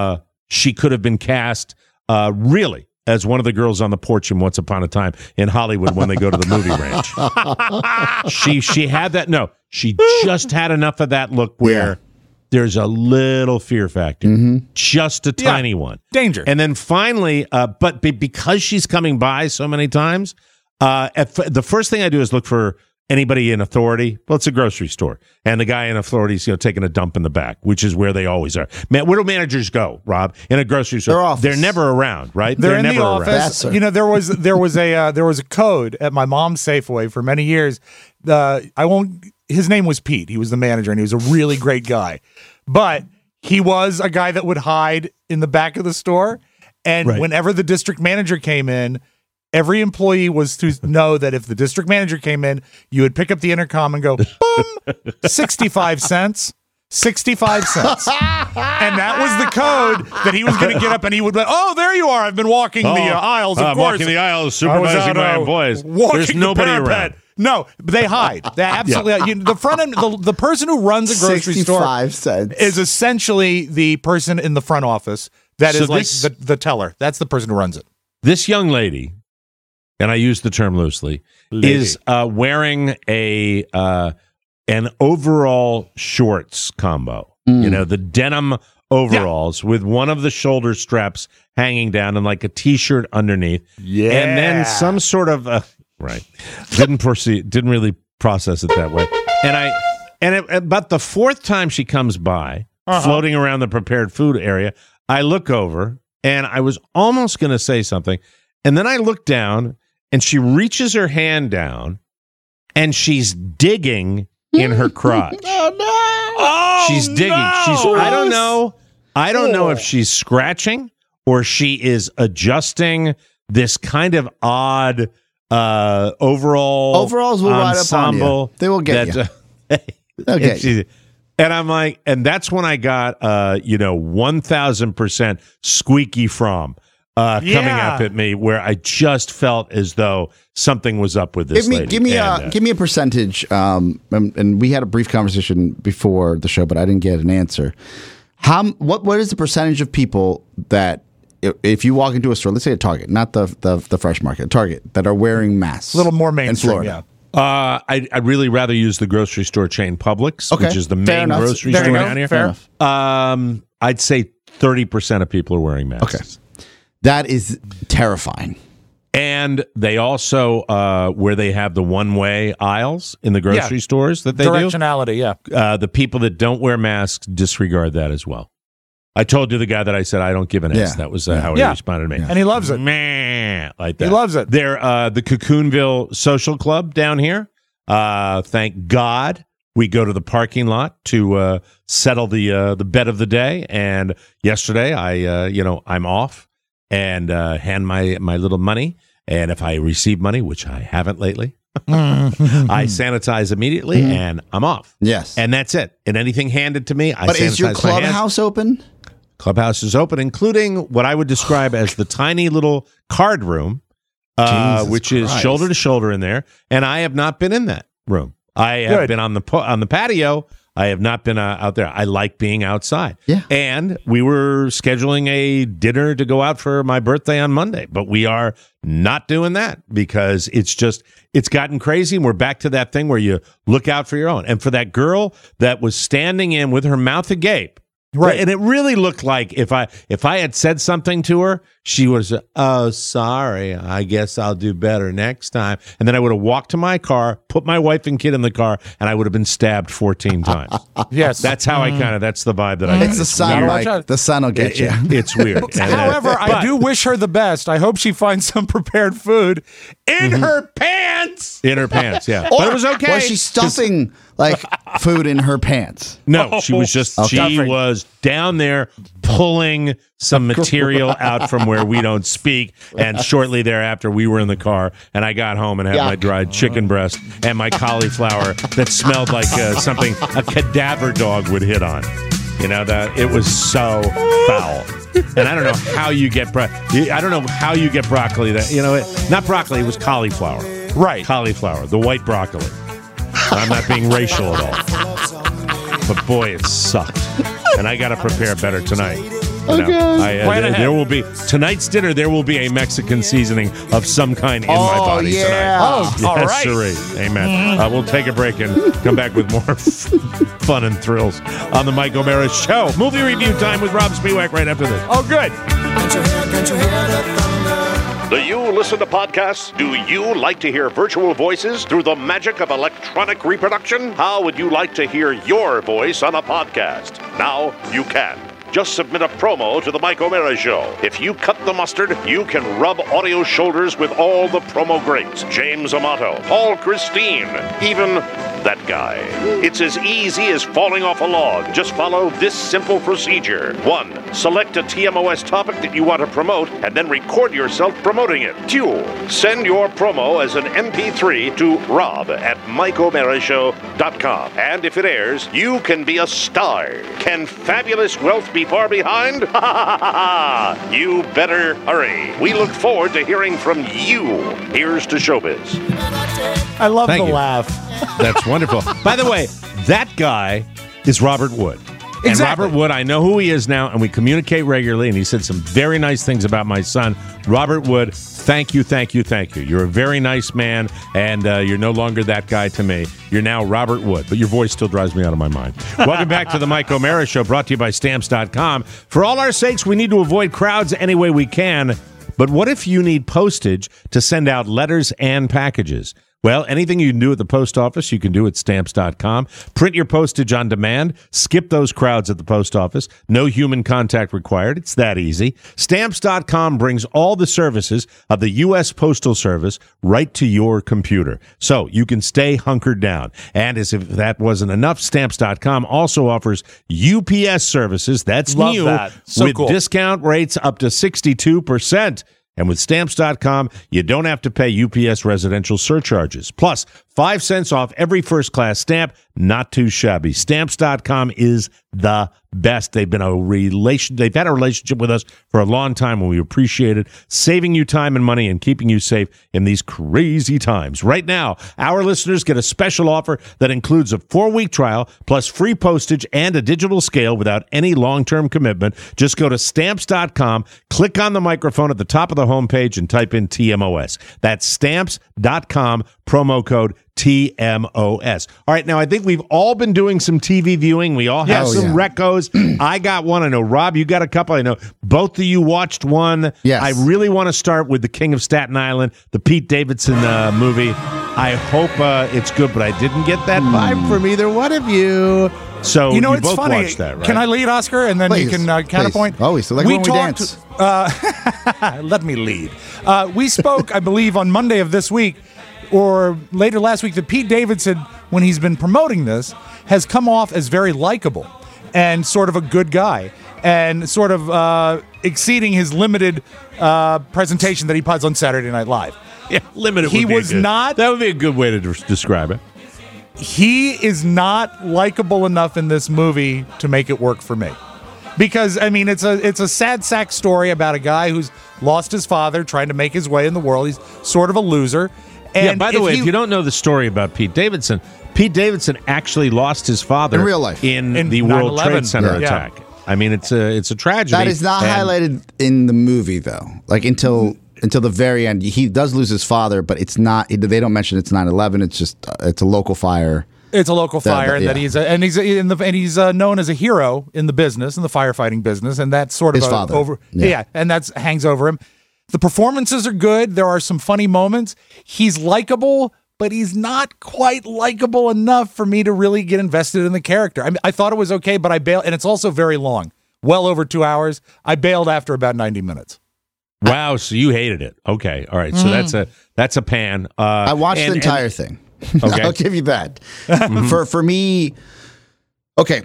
[SPEAKER 3] she could have been cast really as one of the girls on the porch in Once Upon a Time in Hollywood when they go to the movie ranch. She had that. No, she just had enough of that look where there's a little fear factor, just a tiny one.
[SPEAKER 4] Danger.
[SPEAKER 3] And then finally, but because she's coming by so many times, the first thing I do is look for anybody in authority. Well, it's a grocery store, and the guy in authority is taking a dump in the back, which is where they always are. Where do managers go, Rob? In a grocery store, they're never around, right?
[SPEAKER 4] They're in
[SPEAKER 3] never
[SPEAKER 4] the office. There was a code at my mom's Safeway for many years. His name was Pete. He was the manager, and he was a really great guy, but he was a guy that would hide in the back of the store. And whenever the district manager came in, every employee was to know that if the district manager came in, you would pick up the intercom and go, boom, 65 cents. 65 cents. And that was the code that he was going to get up and he would be, oh, there you are. I've been walking the aisles, of course.
[SPEAKER 3] Walking the aisles, supervising my employees. There's nobody around.
[SPEAKER 4] No, they hide. They absolutely the front end. The person who runs a grocery store is essentially the person in the front office that is the teller. That's the person who runs it.
[SPEAKER 3] This young lady, and I use the term loosely, is wearing an overall shorts combo. The denim overalls with one of the shoulder straps hanging down and like a T-shirt underneath. Yeah, and then some sort of didn't really process it that way. But the fourth time she comes by, floating around the prepared food area, I look over and I was almost going to say something, and then I look down. And she reaches her hand down, and she's digging in her crotch. She's digging. I don't know. I don't know if she's scratching or she is adjusting this kind of odd overalls will ride up on you.
[SPEAKER 2] They will get you. They'll get you.
[SPEAKER 3] And I'm like, and that's when I got 1,000% squeaky from. Coming up at me, where I just felt as though something was up with this lady.
[SPEAKER 2] Give me a percentage. And we had a brief conversation before the show, but I didn't get an answer. What is the percentage of people that, if you walk into a store, let's say a Target, not the Fresh Market, Target, that are wearing masks?
[SPEAKER 4] A little more mainstream,
[SPEAKER 2] in Florida.
[SPEAKER 3] I'd really rather use the grocery store chain Publix, which is the main grocery store down here.
[SPEAKER 2] Fair enough.
[SPEAKER 3] I'd say 30% of people are wearing masks.
[SPEAKER 2] Okay. That is terrifying.
[SPEAKER 3] And they also, where they have the one-way aisles in the grocery stores that they
[SPEAKER 4] Directionality,
[SPEAKER 3] do. The people that don't wear masks disregard that as well. I told you the guy that I said I don't give an S. That was how he responded to me.
[SPEAKER 4] And he loves it.
[SPEAKER 3] Meh, like that.
[SPEAKER 4] He loves it.
[SPEAKER 3] They're the Cocoonville Social Club down here. Thank God. We go to the parking lot to settle the bet of the day. And yesterday, I'm off. And hand my little money. And if I receive money, which I haven't lately, I sanitize immediately and I'm off.
[SPEAKER 2] Yes.
[SPEAKER 3] And that's it. And anything handed to me, I sanitize my hands. But
[SPEAKER 2] is your clubhouse open?
[SPEAKER 3] Clubhouse is open, including what I would describe as the tiny little card room, which is shoulder to shoulder in there. And I have not been in that room. I have been on the patio. I have not been out there. I like being outside.
[SPEAKER 2] Yeah.
[SPEAKER 3] And we were scheduling a dinner to go out for my birthday on Monday, but we are not doing that because it's gotten crazy. And we're back to that thing where you look out for your own. And for that girl that was standing in with her mouth agape, right? And it really looked like if I had said something to her, she was, oh, sorry, I guess I'll do better next time. And then I would have walked to my car, put my wife and kid in the car, and I would have been stabbed 14 times.
[SPEAKER 4] Yes.
[SPEAKER 3] That's how that's the vibe that I
[SPEAKER 2] It's the sun, Mike. The sun will get you.
[SPEAKER 3] It's weird.
[SPEAKER 4] However, I do wish her the best. I hope she finds some prepared food in her pants.
[SPEAKER 3] In her pants, yeah. But it was okay.
[SPEAKER 2] Was she stuffing food in her pants?
[SPEAKER 3] No, she was just, she was down there pulling some material out from where we don't speak, and shortly thereafter we were in the car and I got home and had my dried chicken breast and my cauliflower that smelled like something a cadaver dog would hit on. That it was so foul. And I don't know how you get broccoli that not broccoli, it was cauliflower.
[SPEAKER 4] Right.
[SPEAKER 3] Cauliflower, the white broccoli. I'm not being racial at all. But boy, it sucked. And I got to prepare better tonight. There will be tonight's dinner. There will be a Mexican seasoning of some kind in my body tonight.
[SPEAKER 4] Oh, all right.
[SPEAKER 3] Siree. Amen. We'll take a break and come back with more fun and thrills on the Mike O'Mara Show. Movie review time with Rob Spiewak right after this.
[SPEAKER 4] Oh, good.
[SPEAKER 13] Do you listen to podcasts? Do you like to hear virtual voices through the magic of electronic reproduction? How would you like to hear your voice on a podcast? Now you can. Just submit a promo to the Mike O'Mara Show. If you cut the mustard, you can rub audio shoulders with all the promo greats. James Amato, Paul Christine, even that guy. It's as easy as falling off a log. Just follow this simple procedure. 1. Select a TMOS topic that you want to promote and then record yourself promoting it. 2. Send your promo as an MP3 to rob@MikeO'MaraShow.com. And if it airs, you can be a star. Can fabulous wealth be far behind? Ha ha ha ha! You better hurry. We look forward to hearing from you. Here's to showbiz.
[SPEAKER 4] I love
[SPEAKER 3] Thank
[SPEAKER 4] the
[SPEAKER 3] you.
[SPEAKER 4] laugh.
[SPEAKER 3] That's wonderful. By the way, that guy is Robert Wood. And
[SPEAKER 4] Exactly.
[SPEAKER 3] Robert Wood, I know who he is now, and we communicate regularly, and he said some very nice things about my son. Robert Wood, thank you, thank you, thank you. You're a very nice man, and you're no longer that guy to me. You're now Robert Wood, but your voice still drives me out of my mind. Welcome back to the Mike O'Mara Show, brought to you by Stamps.com. For all our sakes, we need to avoid crowds any way we can, but what if you need postage to send out letters and packages? Well, anything you can do at the post office, you can do at Stamps.com. Print your postage on demand. Skip those crowds at the post office. No human contact required. It's that easy. Stamps.com brings all the services of the U.S. Postal Service right to your computer, so you can stay hunkered down. And as if that wasn't enough, Stamps.com also offers UPS services. That's
[SPEAKER 4] Love
[SPEAKER 3] new,
[SPEAKER 4] that. So
[SPEAKER 3] with
[SPEAKER 4] cool.
[SPEAKER 3] discount rates up to 62%. And with Stamps.com, you don't have to pay UPS residential surcharges. Plus, 5 cents off every first-class stamp. Not too shabby. Stamps.com is the best. They've had a relationship with us for a long time, and we appreciate it. Saving you time and money and keeping you safe in these crazy times. Right now, our listeners get a special offer that includes a 4-week trial plus free postage and a digital scale without any long-term commitment. Just go to Stamps.com, click on the microphone at the top of the homepage, and type in TMOS. That's Stamps.com, promo code TMOS. All right, now I think we've all been doing some TV viewing. We all have some recos. I got one. I know, Rob, you got a couple. I know both of you watched one.
[SPEAKER 2] Yes.
[SPEAKER 3] I really want to start with The King of Staten Island, the Pete Davidson movie. I hope it's good, but I didn't get that vibe from either one of you. So
[SPEAKER 4] You know,
[SPEAKER 3] you
[SPEAKER 4] it's
[SPEAKER 3] both
[SPEAKER 4] funny.
[SPEAKER 3] watched that, right?
[SPEAKER 4] Can I lead, Oscar, and then you can counterpoint?
[SPEAKER 2] Always. So like when we dance.
[SPEAKER 4] Let me lead. We spoke, I believe, on Monday of this week, or later last week, that Pete Davidson, when he's been promoting this, has come off as very likable and sort of a good guy, and sort of exceeding his limited presentation that he puts on Saturday Night Live.
[SPEAKER 3] Yeah, limited.
[SPEAKER 4] He was not.
[SPEAKER 3] That would be a good way to describe it.
[SPEAKER 4] He is not likable enough in this movie to make it work for me. Because, I mean, it's a sad sack story about a guy who's lost his father trying to make his way in the world. He's sort of a loser. And
[SPEAKER 3] yeah, by the way, if you don't know the story about Pete Davidson actually lost his father
[SPEAKER 2] in real life
[SPEAKER 3] in the World
[SPEAKER 4] 9/11.
[SPEAKER 3] Trade Center
[SPEAKER 4] Yeah.
[SPEAKER 3] attack. I mean, it's a tragedy.
[SPEAKER 2] That is not highlighted in the movie, though. Like until the very end, he does lose his father, but it's not. They don't mention it's 9/11. It's just it's a local fire.
[SPEAKER 4] It's a local fire, and that he's known as a hero in the business, in the firefighting business, and that's sort of
[SPEAKER 2] His father.
[SPEAKER 4] and that's hangs over him. The performances are good. There are some funny moments. He's likable, but he's not quite likable enough for me to really get invested in the character. I mean, I thought it was okay, but I bailed, and it's also very long, well over 2 hours. I bailed after about 90 minutes.
[SPEAKER 3] Wow, so you hated it? Okay, all right. So that's a pan.
[SPEAKER 2] I watched the entire thing.
[SPEAKER 3] Okay.
[SPEAKER 2] I'll give you that. For me, okay.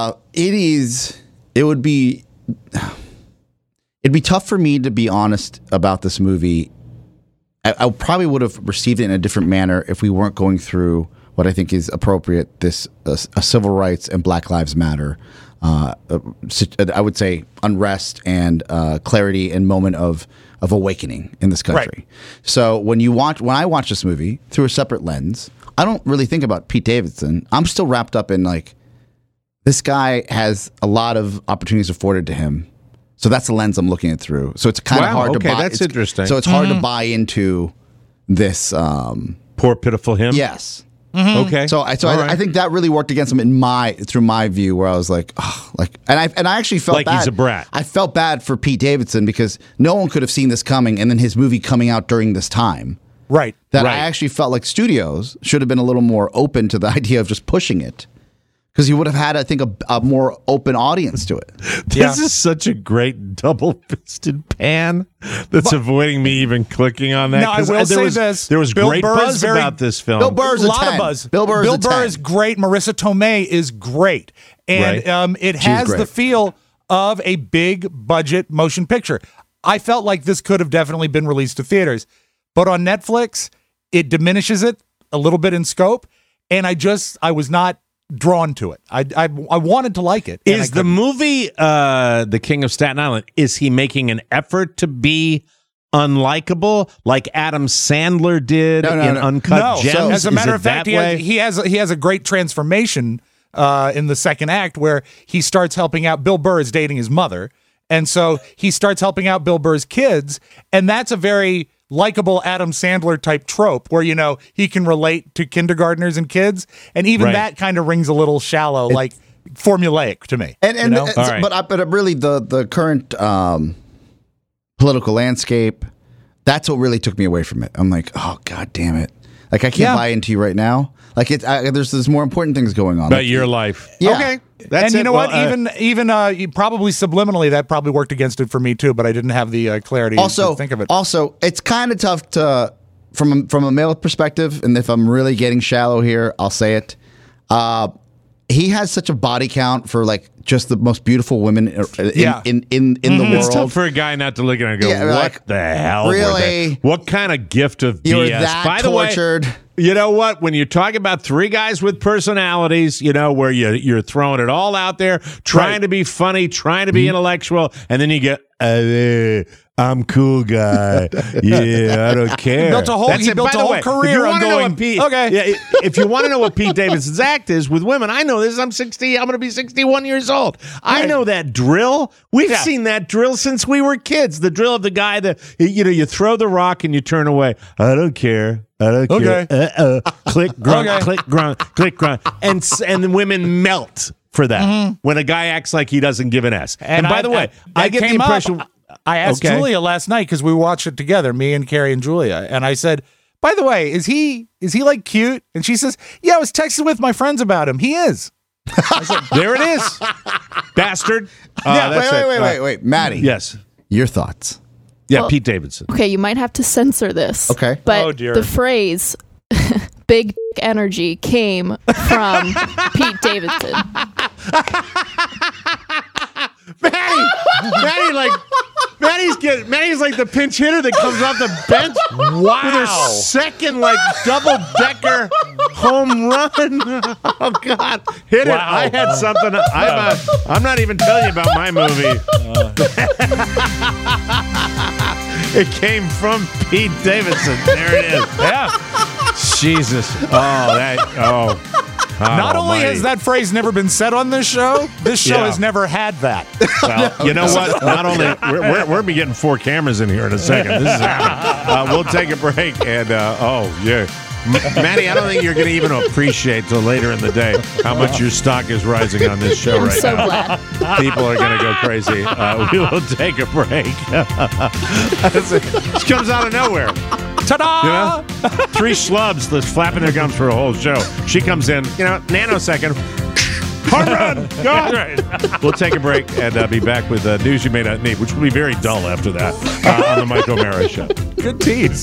[SPEAKER 2] It'd be tough for me to be honest about this movie. I probably would have received it in a different manner if we weren't going through what I think is appropriate, this civil rights and Black Lives Matter, I would say unrest and clarity and moment of awakening in this country.
[SPEAKER 4] Right.
[SPEAKER 2] So when I watch this movie through a separate lens, I don't really think about Pete Davidson. I'm still wrapped up in like, this guy has a lot of opportunities afforded to him So that's the lens I'm looking at through. So it's kind of hard to buy.
[SPEAKER 3] That's interesting.
[SPEAKER 2] So it's hard to buy into this.
[SPEAKER 3] Poor pitiful him.
[SPEAKER 2] Yes.
[SPEAKER 3] Mm-hmm. Okay.
[SPEAKER 2] So I think that really worked against him through my view, where I was like, oh, and I actually felt
[SPEAKER 3] like
[SPEAKER 2] bad.
[SPEAKER 3] He's a brat.
[SPEAKER 2] I felt bad for Pete Davidson because no one could have seen this coming, and then his movie coming out during this time.
[SPEAKER 4] Right.
[SPEAKER 2] I actually felt like studios should have been a little more open to the idea of just pushing it. Because you would have had, I think, a more open audience to it.
[SPEAKER 3] This is such a great double-fisted pan that's avoiding me even clicking on that.
[SPEAKER 4] No, I will say this.
[SPEAKER 3] There was
[SPEAKER 4] Bill
[SPEAKER 3] great
[SPEAKER 4] Burr
[SPEAKER 3] buzz about this film.
[SPEAKER 2] Bill Burr's
[SPEAKER 4] a lot of buzz. Bill Burr is great. Marissa Tomei is great. And it has the feel of a big-budget motion picture. I felt like this could have definitely been released to theaters. But on Netflix, it diminishes it a little bit in scope. And I was not drawn to it. I wanted to like it.
[SPEAKER 3] Is the movie The King of Staten Island, is he making an effort to be unlikable like Adam Sandler did in Uncut Gems?
[SPEAKER 4] So, as a matter of fact, he has a great transformation in the second act where he starts helping out. Bill Burr is dating his mother, and so he starts helping out Bill Burr's kids, and that's a very likable Adam Sandler type trope where, he can relate to kindergartners and kids. And even that kind of rings a little shallow, like formulaic to me.
[SPEAKER 2] But really the current political landscape, that's what really took me away from it. I'm like, oh, God damn it. Like, I can't buy into you right now. Like, there's more important things going on.
[SPEAKER 3] About your life.
[SPEAKER 2] Yeah.
[SPEAKER 3] Okay.
[SPEAKER 4] That's you know what? Even probably subliminally, that probably worked against it for me too. But I didn't have the clarity to think of it.
[SPEAKER 2] Also, it's kind of tough to, from a male perspective, and if I'm really getting shallow here, I'll say it. He has such a body count for like just the most beautiful women in the world.
[SPEAKER 3] It's tough for a guy not to look at it and go, what the hell?
[SPEAKER 2] Really?
[SPEAKER 3] What kind of gift of
[SPEAKER 2] you
[SPEAKER 3] BS?
[SPEAKER 2] Were that
[SPEAKER 3] By
[SPEAKER 2] tortured.
[SPEAKER 3] The way, you know what? When you talk about three guys with personalities, where you're throwing it all out there, trying to be funny, trying to be intellectual, and then you get, I'm cool guy. Yeah, I don't care.
[SPEAKER 4] He built a whole career on going, okay.
[SPEAKER 3] Yeah, if you want to know what Pete Davidson's act is with women, I know this. I'm 60. I'm going to be 61 years old. I know that drill. We've seen that drill since we were kids. The drill of the guy that, you throw the rock and you turn away. I don't care. I don't care. Click, grunt, click, grunt, click, grunt. And the women melt for that when a guy acts like he doesn't give an S. And by the way, I get the impression...
[SPEAKER 4] I asked Julia last night because we watched it together, me and Carrie and Julia, and I said, by the way, is he like cute? And she says, yeah, I was texting with my friends about him. He is.
[SPEAKER 3] I said, there it is. Bastard.
[SPEAKER 2] Wait. Maddie.
[SPEAKER 3] Yes.
[SPEAKER 2] Your thoughts.
[SPEAKER 3] Yeah, Pete Davidson.
[SPEAKER 5] Okay, you might have to censor this.
[SPEAKER 2] Okay.
[SPEAKER 5] But the phrase big energy came from Pete Davidson.
[SPEAKER 3] Maddie's like the pinch hitter that comes off the bench with her second double-decker home run. Oh God, hit it! I had something. I'm not even telling you about my movie. It came from Pete Davidson. There it is.
[SPEAKER 4] Yeah.
[SPEAKER 3] Jesus.
[SPEAKER 4] Not only has that phrase never been said on this show has nenever had that.
[SPEAKER 3] Well, you know what? Not only we're going to be getting 4 cameras in here in a second. This is happening. We'll take a break and Maddie, I don't think you're going to even appreciate till later in the day how much your stock is rising on this show right
[SPEAKER 5] so
[SPEAKER 3] now.
[SPEAKER 5] Glad.
[SPEAKER 3] People are going to go crazy. We will take a break. This comes out of nowhere.
[SPEAKER 4] Ta-da!
[SPEAKER 3] 3 schlubs that's flapping their gums for a whole show. She comes in, nanosecond. Home run! Go! Right. We'll take a break and be back with news you may not need, which will be very dull after that on the Mike O'Mara Show.
[SPEAKER 4] Good tease.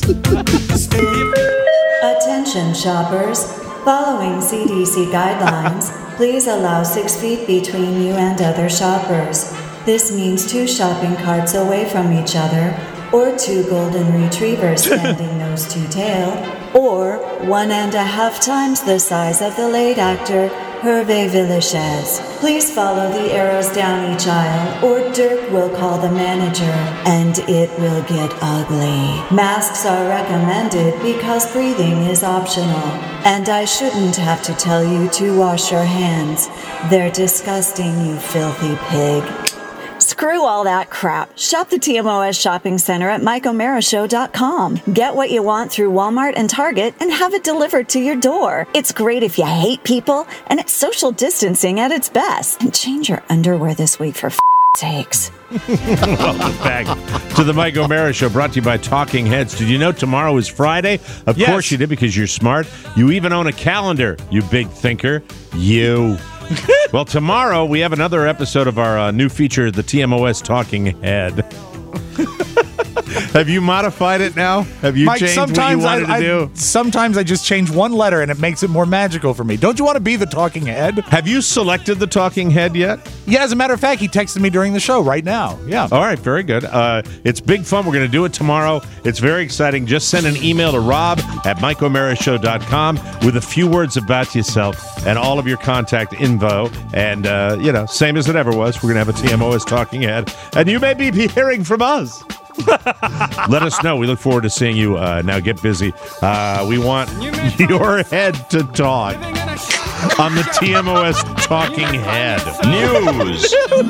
[SPEAKER 14] Attention shoppers. Following CDC guidelines, please allow 6 feet between you and other shoppers. This means 2 shopping carts away from each other, or 2 golden retrievers standing nose to tail, or 1.5 times the size of the late actor Hervé Villechaize. Please follow the arrows down each aisle, or Dirk will call the manager, and it will get ugly. Masks are recommended because breathing is optional, and I shouldn't have to tell you to wash your hands. They're disgusting, you filthy pig. Screw all that crap. Shop the TMOS Shopping Center at MikeO'MaraShow.com. Get what you want through Walmart and Target and have it delivered to your door. It's great if you hate people, and it's social distancing at its best. And change your underwear this week for sakes.
[SPEAKER 3] Welcome back to the Mike O'Mara Show, brought to you by Talking Heads. Did you know tomorrow is Friday? Of course you did, because you're smart. You even own a calendar, you big thinker. You. Well, tomorrow we have another episode of our new feature, the TMOS Talking Head. Have you modified it now? Have you
[SPEAKER 4] Mike,
[SPEAKER 3] changed what you wanted to do?
[SPEAKER 4] Sometimes I just change one letter and it makes it more magical for me. Don't you want to be the talking head?
[SPEAKER 3] Have you selected the talking head yet?
[SPEAKER 4] Yeah, as a matter of fact, he texted me during the show right now. Yeah.
[SPEAKER 3] All right, very good. It's big fun. We're going to do it tomorrow. It's very exciting. Just send an email to rob@mikeo'marashow.com with a few words about yourself and all of your contact info. And, same as it ever was, we're going to have a TMOS talking head. And you may be hearing from us. Let us know. We look forward to seeing you. Now get busy. We want your head to talk on the TMOS Talking Head. News.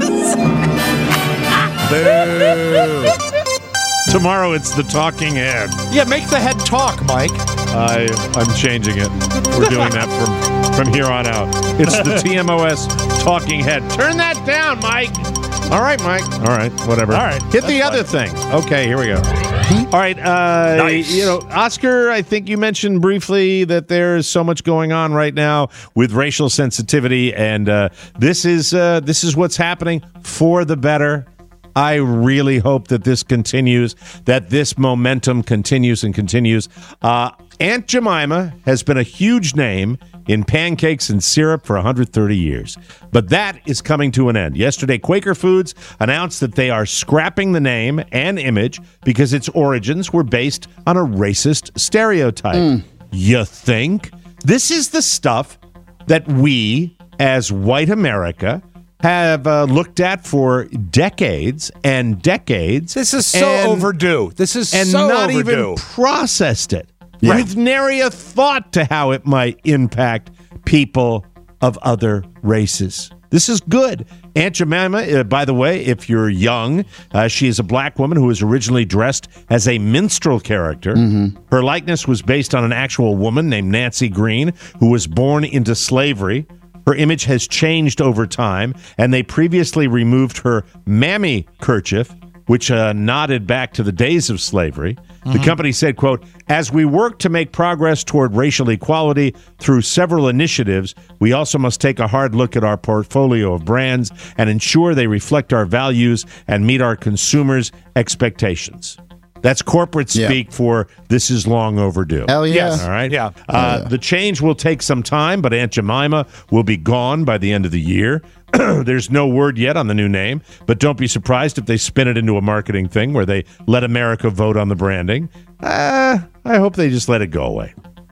[SPEAKER 3] Boo. Tomorrow it's the Talking Head.
[SPEAKER 4] Yeah, make the head talk, Mike.
[SPEAKER 3] I'm changing it. We're doing that from here on out. It's the TMOS Talking Head. Turn that down, Mike. All right, Mike. All right, whatever.
[SPEAKER 4] All right.
[SPEAKER 3] Hit the other thing. Okay, here we go. All right.
[SPEAKER 4] Nice.
[SPEAKER 3] Oscar, I think you mentioned briefly that there's so much going on right now with racial sensitivity, and this is what's happening for the better. I really hope that this continues, that this momentum continues and continues. Aunt Jemima has been a huge name in pancakes and syrup for 130 years. But that is coming to an end. Yesterday, Quaker Foods announced that they are scrapping the name and image because its origins were based on a racist stereotype. You think? This is the stuff that we, as white America, have looked at for decades and decades.
[SPEAKER 4] This is so overdue. This is
[SPEAKER 3] and
[SPEAKER 4] so
[SPEAKER 3] not
[SPEAKER 4] overdue.
[SPEAKER 3] even processed it.
[SPEAKER 4] Right.
[SPEAKER 3] With nary a thought to how it might impact people of other races. This is good. Aunt Jemima, by the way, if you're young, she is a black woman who was originally dressed as a minstrel character. Mm-hmm. Her likeness was based on an actual woman named Nancy Green, who was born into slavery. Her image has changed over time, and they previously removed her mammy kerchief, which nodded back to the days of slavery. The company said, quote, "As we work to make progress toward racial equality through several initiatives, we also must take a hard look at our portfolio of brands and ensure they reflect our values and meet our consumers' expectations." That's corporate speak for this is long overdue.
[SPEAKER 2] Hell yeah.
[SPEAKER 3] Yes. All right?
[SPEAKER 4] Yeah.
[SPEAKER 3] The change will take some time, but Aunt Jemima will be gone by the end of the year. There's no word yet on the new name, but don't be surprised if they spin it into a marketing thing where they let America vote on the branding. I hope they just let it go away.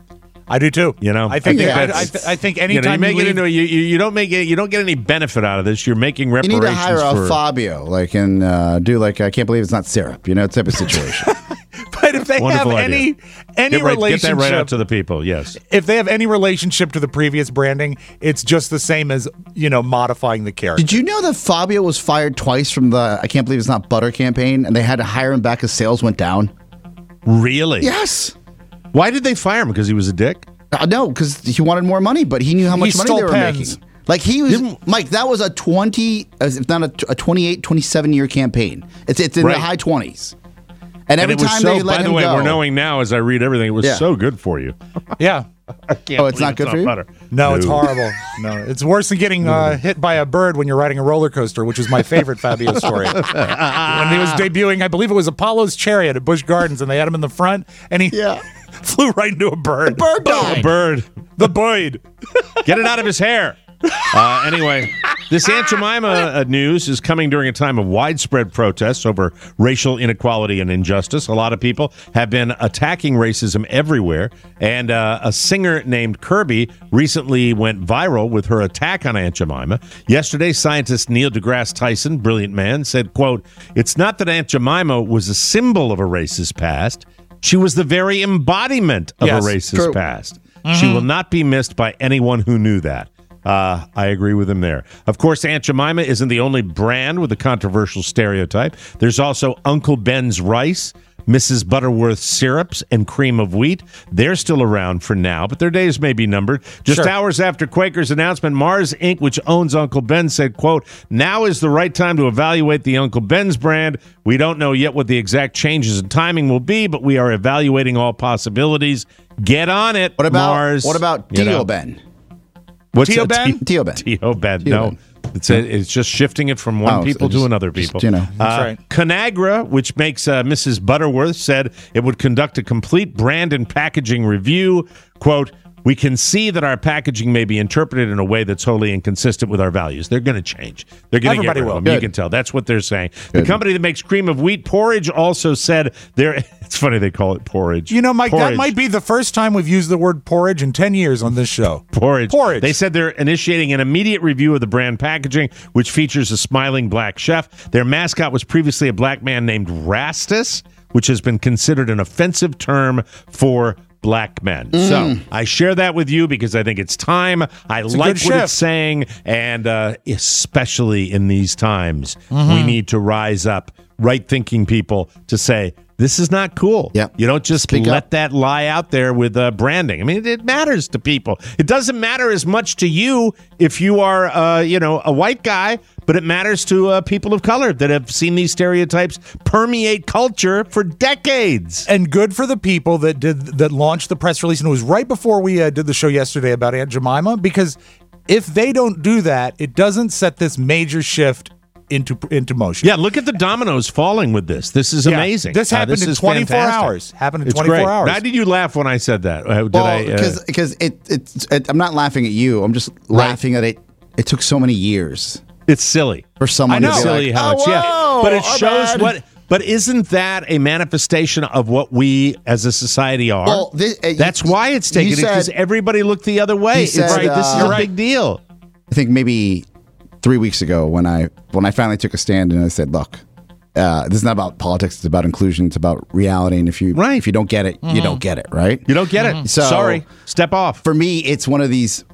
[SPEAKER 4] I do too.
[SPEAKER 3] I
[SPEAKER 4] think
[SPEAKER 3] I
[SPEAKER 4] think anytime
[SPEAKER 3] you make it into you don't get any benefit out of this. You're making
[SPEAKER 2] You
[SPEAKER 3] reparations.
[SPEAKER 2] need to hire a Fabio, and do I can't believe it's not syrup, type of situation.
[SPEAKER 4] But if they have
[SPEAKER 3] Wonderful
[SPEAKER 4] any
[SPEAKER 3] Get
[SPEAKER 4] relationship,
[SPEAKER 3] that right out to the people. Yes.
[SPEAKER 4] if they have any relationship to the previous branding, it's just the same as modifying the character.
[SPEAKER 2] Did you know that Fabio was fired twice from the I can't believe it's not butter campaign, and they had to hire him back as sales went down?
[SPEAKER 3] Really?
[SPEAKER 2] Yes.
[SPEAKER 3] Why did they fire him? Because he was a dick?
[SPEAKER 2] No, because he wanted more money, but he knew how much money
[SPEAKER 4] stole
[SPEAKER 2] they were
[SPEAKER 4] pens.
[SPEAKER 2] making. Like he was, Mike, that was a 20, if not a 28, 27-year campaign. It's in the high 20s. And every time they let him go.
[SPEAKER 3] By the way, we're knowing now as I read everything, it was so good for you.
[SPEAKER 4] Yeah.
[SPEAKER 2] It's not good for you?
[SPEAKER 3] Butter.
[SPEAKER 4] No, it's horrible. No, it's worse than getting hit by a bird when you're riding a roller coaster, which is my favorite Fabio story. When he was debuting, I believe it was Apollo's Chariot at Busch Gardens, and they had him in the front, and he flew right into a bird.
[SPEAKER 2] The bird died.
[SPEAKER 3] A bird.
[SPEAKER 4] The bird.
[SPEAKER 3] Get it out of his hair. Anyway, this Aunt Jemima news is coming during a time of widespread protests over racial inequality and injustice. A lot of people have been attacking racism everywhere, and a singer named Kirby recently went viral with her attack on Aunt Jemima. Yesterday, scientist Neil deGrasse Tyson, brilliant man, said, quote, "It's not that Aunt Jemima was a symbol of a racist past. She was the very embodiment of a racist past. She will not be missed by anyone who knew that. I agree with him there. Of course, Aunt Jemima isn't the only brand with a controversial stereotype. There's also Uncle Ben's rice, Mrs. Butterworth's syrups, and cream of wheat. They're still around for now, but their days may be numbered. Just hours after Quaker's announcement, Mars Inc., which owns Uncle Ben, said, quote, "Now is the right time to evaluate the Uncle Ben's brand. We don't know yet what the exact changes in timing will be, but we are evaluating all possibilities. Get on it, Mars."
[SPEAKER 2] What about Tio Ben?
[SPEAKER 3] What's
[SPEAKER 2] Tio Ben?
[SPEAKER 3] Tio Ben. No. It's just shifting it from one people to another people.
[SPEAKER 2] That's
[SPEAKER 4] right.
[SPEAKER 3] Conagra, which makes Mrs. Butterworth, said it would conduct a complete brand and packaging review. Quote, "We can see that our packaging may be interpreted in a way that's wholly inconsistent with our values." They're going to change. They're going to get rid of them. You can tell. That's what they're saying. The company that makes cream of wheat porridge also said it's funny they call it porridge.
[SPEAKER 4] You know, Mike, that might be the first time we've used the word porridge in 10 years on this show.
[SPEAKER 3] Porridge. They said they're initiating an immediate review of the brand packaging, which features a smiling black chef. Their mascot was previously a black man named Rastus, which has been considered an offensive term for black men. So I share that with you because I think it's time. I like what it's saying, and especially in these times, we need to rise up, right-thinking people to say, this is not cool.
[SPEAKER 2] Yep.
[SPEAKER 3] You don't just let that lie out there with branding. I mean, it matters to people. It doesn't matter as much to you if you are, a white guy, but it matters to people of color that have seen these stereotypes permeate culture for decades.
[SPEAKER 4] And good for the people that launched the press release. And it was right before we did the show yesterday about Aunt Jemima, because if they don't do that, it doesn't set this major shift into motion.
[SPEAKER 3] Yeah, look at the dominoes falling with this. This is amazing.
[SPEAKER 4] This happened in 24 hours.
[SPEAKER 3] Happened in 24 hours. How did you laugh when I said that?
[SPEAKER 2] Because I'm not laughing at you. I'm just laughing at it. It took so many years.
[SPEAKER 3] It's silly
[SPEAKER 2] for someone.
[SPEAKER 3] I know. Silly how it's but it shows what. But isn't that a manifestation of what we as a society are?
[SPEAKER 2] Well,
[SPEAKER 3] that's why it's taken because everybody looked the other way. This is a big deal.
[SPEAKER 2] I think maybe 3 weeks ago when I finally took a stand and I said, look, this is not about politics, it's about inclusion, it's about reality, and if you don't get it, you don't get it, right?
[SPEAKER 3] You don't get it. So, sorry, step off.
[SPEAKER 2] For me, it's one of these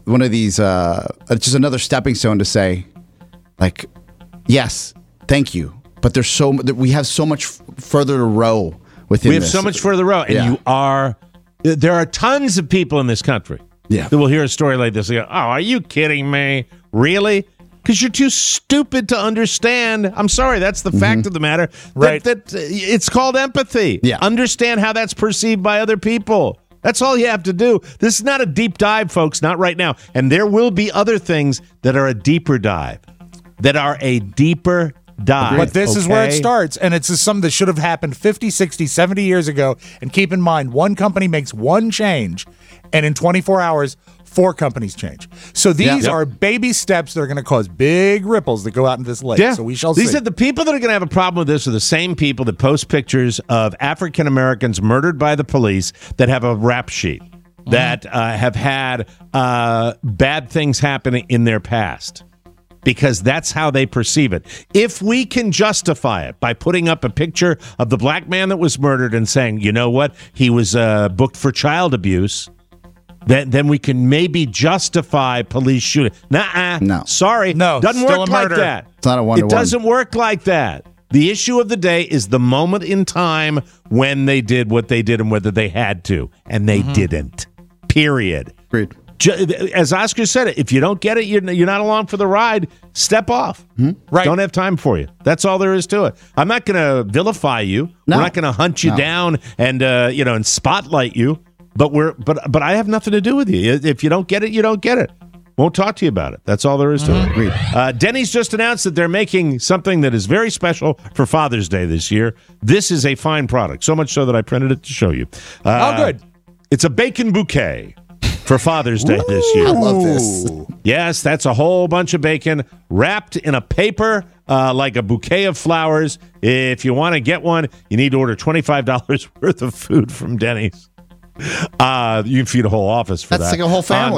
[SPEAKER 2] it's just another stepping stone to say, like, yes, thank you, but we have so much further to row within
[SPEAKER 3] We have so much further to row, and there are tons of people in this country that will hear a story like this and go, oh, are you kidding me? Really? Because you're too stupid to understand. I'm sorry, that's the fact of the matter.
[SPEAKER 4] Right.
[SPEAKER 3] That it's called empathy.
[SPEAKER 2] Yeah.
[SPEAKER 3] Understand how that's perceived by other people. That's all you have to do. This is not a deep dive, folks, not right now. And there will be other things that are a deeper dive.
[SPEAKER 4] But this is where it starts, and it's something that should have happened 50, 60, 70 years ago. And keep in mind, one company makes one change, and in 24 hours, 4 companies change. So these are baby steps that are going to cause big ripples that go out into this lake.
[SPEAKER 3] Yeah.
[SPEAKER 4] So we shall see.
[SPEAKER 3] These are the people that are going to have a problem with this are the same people that post pictures of African Americans murdered by the police that have a rap sheet, that have had bad things happen in their past. Because that's how they perceive it. If we can justify it by putting up a picture of the black man that was murdered and saying, you know what, he was booked for child abuse, then we can maybe justify police shooting.
[SPEAKER 2] No.
[SPEAKER 3] Sorry.
[SPEAKER 4] No.
[SPEAKER 3] Doesn't work like that.
[SPEAKER 2] It's not a one-to-one.
[SPEAKER 3] It doesn't work like that. The issue of the day is the moment in time when they did what they did and whether they had to. And they didn't. Period.
[SPEAKER 2] Agreed.
[SPEAKER 3] As Oscar said it, if you don't get it, you're not along for the ride, step off.
[SPEAKER 4] Right.
[SPEAKER 3] Don't have time for you. That's all there is to it. I'm not going to vilify you.
[SPEAKER 2] No.
[SPEAKER 3] We're not going to hunt you down and and spotlight you. But I have nothing to do with you. If you don't get it, you don't get it. Won't talk to you about it. That's all there is to it.
[SPEAKER 2] Agreed.
[SPEAKER 3] Denny's just announced that they're making something that is very special for Father's Day this year. This is a fine product, so much so that I printed it to show you.
[SPEAKER 4] Good.
[SPEAKER 3] It's a bacon bouquet for Father's Day this year.
[SPEAKER 2] I love this.
[SPEAKER 3] Yes, that's a whole bunch of bacon wrapped in a paper like a bouquet of flowers. If you want to get one, you need to order $25 worth of food from Denny's. You can feed a whole office for that.
[SPEAKER 2] That's like a whole family.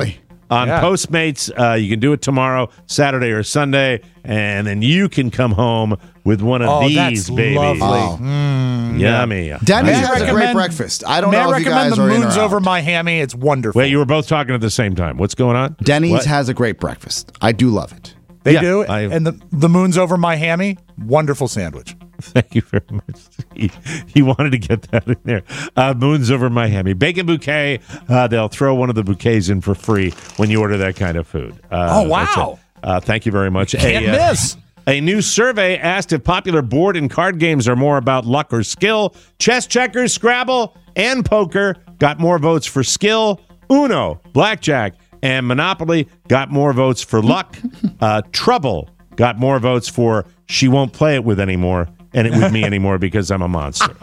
[SPEAKER 3] on Postmates. You can do it tomorrow, Saturday or Sunday, and then you can come home with one of these
[SPEAKER 4] that's
[SPEAKER 3] babies.
[SPEAKER 4] Lovely.
[SPEAKER 3] Yummy.
[SPEAKER 2] Denny's has a great breakfast. I don't know if you guys are in or
[SPEAKER 4] Moons
[SPEAKER 2] out.
[SPEAKER 4] Over Miami. It's wonderful.
[SPEAKER 3] Wait, you were both talking at the same time. What's going on?
[SPEAKER 2] Denny's has a great breakfast. I do love it.
[SPEAKER 4] They do. And the Moons Over Miami, wonderful sandwich.
[SPEAKER 3] Thank you very much. He wanted to get that in there. Moons Over Miami. Bacon bouquet. They'll throw one of the bouquets in for free when you order that kind of food.
[SPEAKER 4] Oh, wow.
[SPEAKER 3] Thank you very much.
[SPEAKER 4] Can't miss.
[SPEAKER 3] A new survey asked if popular board and card games are more about luck or skill. Chess, checkers, Scrabble, and poker got more votes for skill. Uno, blackjack, and Monopoly got more votes for luck. Trouble got more votes for she won't play it with me anymore because I'm a monster.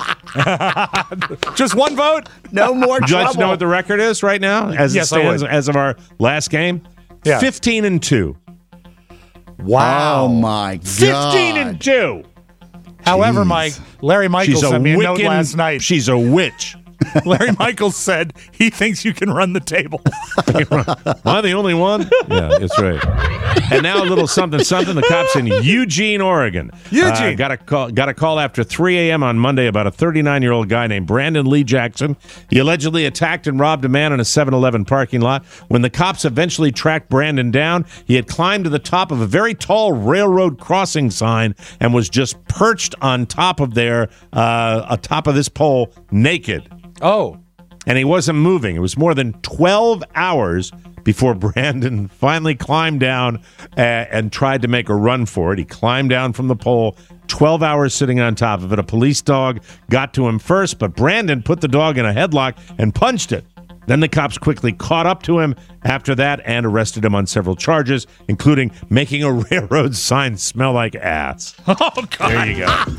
[SPEAKER 4] Just one vote?
[SPEAKER 2] No more
[SPEAKER 3] Would you like to
[SPEAKER 2] trouble.
[SPEAKER 3] know what the record is right now as it stands as of our last game?
[SPEAKER 4] Yeah.
[SPEAKER 3] 15-2.
[SPEAKER 2] Wow. Oh, my God.
[SPEAKER 3] 15-2.
[SPEAKER 4] However, Mike, Larry Michaels sent me a note last night.
[SPEAKER 3] She's a witch.
[SPEAKER 4] Larry Michaels said he thinks you can run the table.
[SPEAKER 3] Am I the only one? Yeah, that's right. And now a little something. The cops in Eugene, Oregon. Got a call after 3 a.m. on Monday about a 39-year-old guy named Brandon Lee Jackson. He allegedly attacked and robbed a man in a 7-Eleven parking lot. When the cops eventually tracked Brandon down, he had climbed to the top of a very tall railroad crossing sign and was just perched on top of atop of this pole, naked.
[SPEAKER 4] Oh.
[SPEAKER 3] And he wasn't moving. It was more than 12 hours before Brandon finally climbed down and tried to make a run for it. He climbed down from the pole, 12 hours sitting on top of it. A police dog got to him first, but Brandon put the dog in a headlock and punched it. Then the cops quickly caught up to him after that and arrested him on several charges, including making a railroad sign smell like ass.
[SPEAKER 4] Oh, God.
[SPEAKER 3] There you go.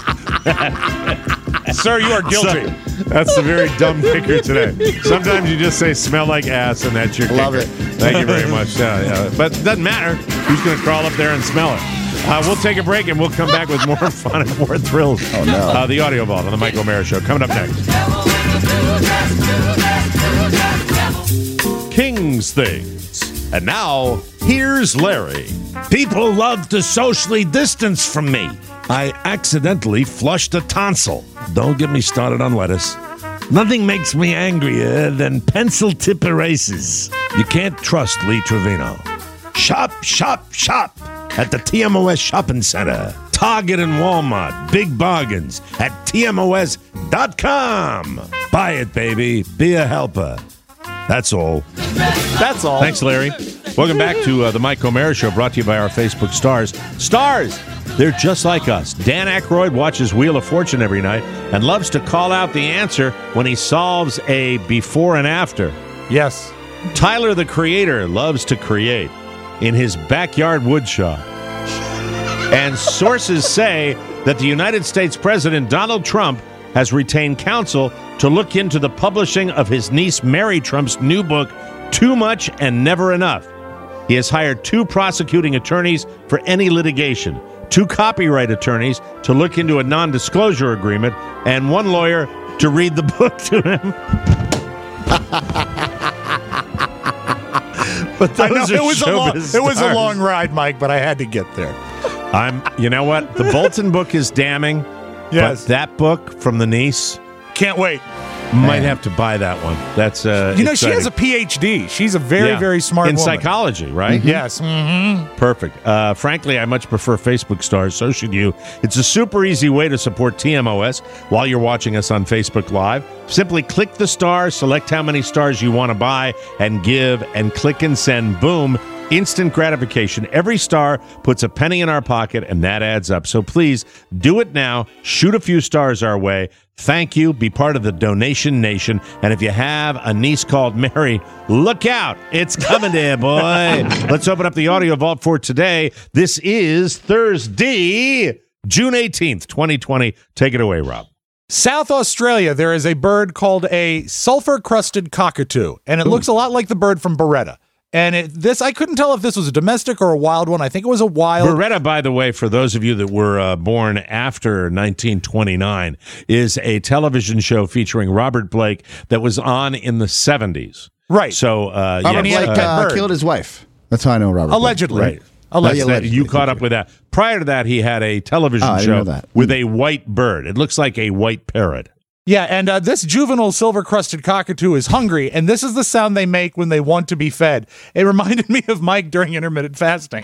[SPEAKER 4] Sir, you are guilty.
[SPEAKER 3] That's the very dumb kicker today. Sometimes you just say smell like ass, and that's your kicker.
[SPEAKER 2] Love it.
[SPEAKER 3] Thank you very much. But it doesn't matter who's going to crawl up there and smell it. We'll take a break, and we'll come back with more fun and more thrills.
[SPEAKER 2] Oh, no.
[SPEAKER 3] The Audio Vault on the Mike O'Mara Show. Coming up next. King's Things. And now, here's Larry. People love to socially distance from me. I accidentally flushed a tonsil. Don't get me started on lettuce. Nothing makes me angrier than pencil tip erasers. You can't trust Lee Trevino. Shop, shop, shop at the TMOS Shopping Center. Target and Walmart. Big bargains at TMOS.com. Buy it, baby. Be a helper. That's all.
[SPEAKER 4] That's all.
[SPEAKER 3] Thanks, Larry. Welcome back to the Mike O'Mara Show, brought to you by our Facebook stars. Stars! They're just like us. Dan Aykroyd watches Wheel of Fortune every night and loves to call out the answer when he solves a before and after.
[SPEAKER 4] Yes.
[SPEAKER 3] Tyler, the Creator, loves to create in his backyard woodshop. And sources say that the United States President Donald Trump has retained counsel to look into the publishing of his niece Mary Trump's new book, Too Much and Never Enough. He has hired 2 prosecuting attorneys for any litigation, 2 copyright attorneys to look into a non-disclosure agreement, and 1 lawyer to read the book to him. But those
[SPEAKER 4] it was a long ride, Mike, but I had to get there.
[SPEAKER 3] You know what? The Bolton book is damning.
[SPEAKER 4] Yes.
[SPEAKER 3] But that book from the niece,
[SPEAKER 4] can't wait.
[SPEAKER 3] Might have to buy that one. That's
[SPEAKER 4] she has a PhD. She's a very, very smart
[SPEAKER 3] in
[SPEAKER 4] woman.
[SPEAKER 3] psychology, right?
[SPEAKER 4] Mm-hmm. Yes. Mm-hmm.
[SPEAKER 3] Perfect. Frankly, I much prefer Facebook stars. So should you. It's a super easy way to support TMOS while you're watching us on Facebook Live. Simply click the star, select how many stars you want to buy, and give, and click and send. Boom. Instant gratification. Every star puts a penny in our pocket, and that adds up. So please do it now. Shoot a few stars our way. Thank you. Be part of the donation nation. And if you have a niece called Mary, look out. It's coming there, boy. Let's open up the Audio Vault for today. This is Thursday, June 18th, 2020. Take it away, Rob.
[SPEAKER 4] South Australia, there is a bird called a sulfur-crusted cockatoo, and it looks a lot like the bird from Beretta. And I couldn't tell if this was a domestic or a wild one. I think it was a wild.
[SPEAKER 3] Beretta, by the way, for those of you that were born after 1929, is a television show featuring Robert Blake that was on in the 70s.
[SPEAKER 4] Right.
[SPEAKER 3] So,
[SPEAKER 2] Robert Blake killed his wife. That's how I know Robert.
[SPEAKER 4] Allegedly.
[SPEAKER 3] Right.
[SPEAKER 2] Allegedly.
[SPEAKER 3] You caught up with that. Prior to that, he had a television show with a white bird. It looks like a white parrot.
[SPEAKER 4] Yeah, and this juvenile silver-crested cockatoo is hungry, and this is the sound they make when they want to be fed. It reminded me of Mike during intermittent fasting.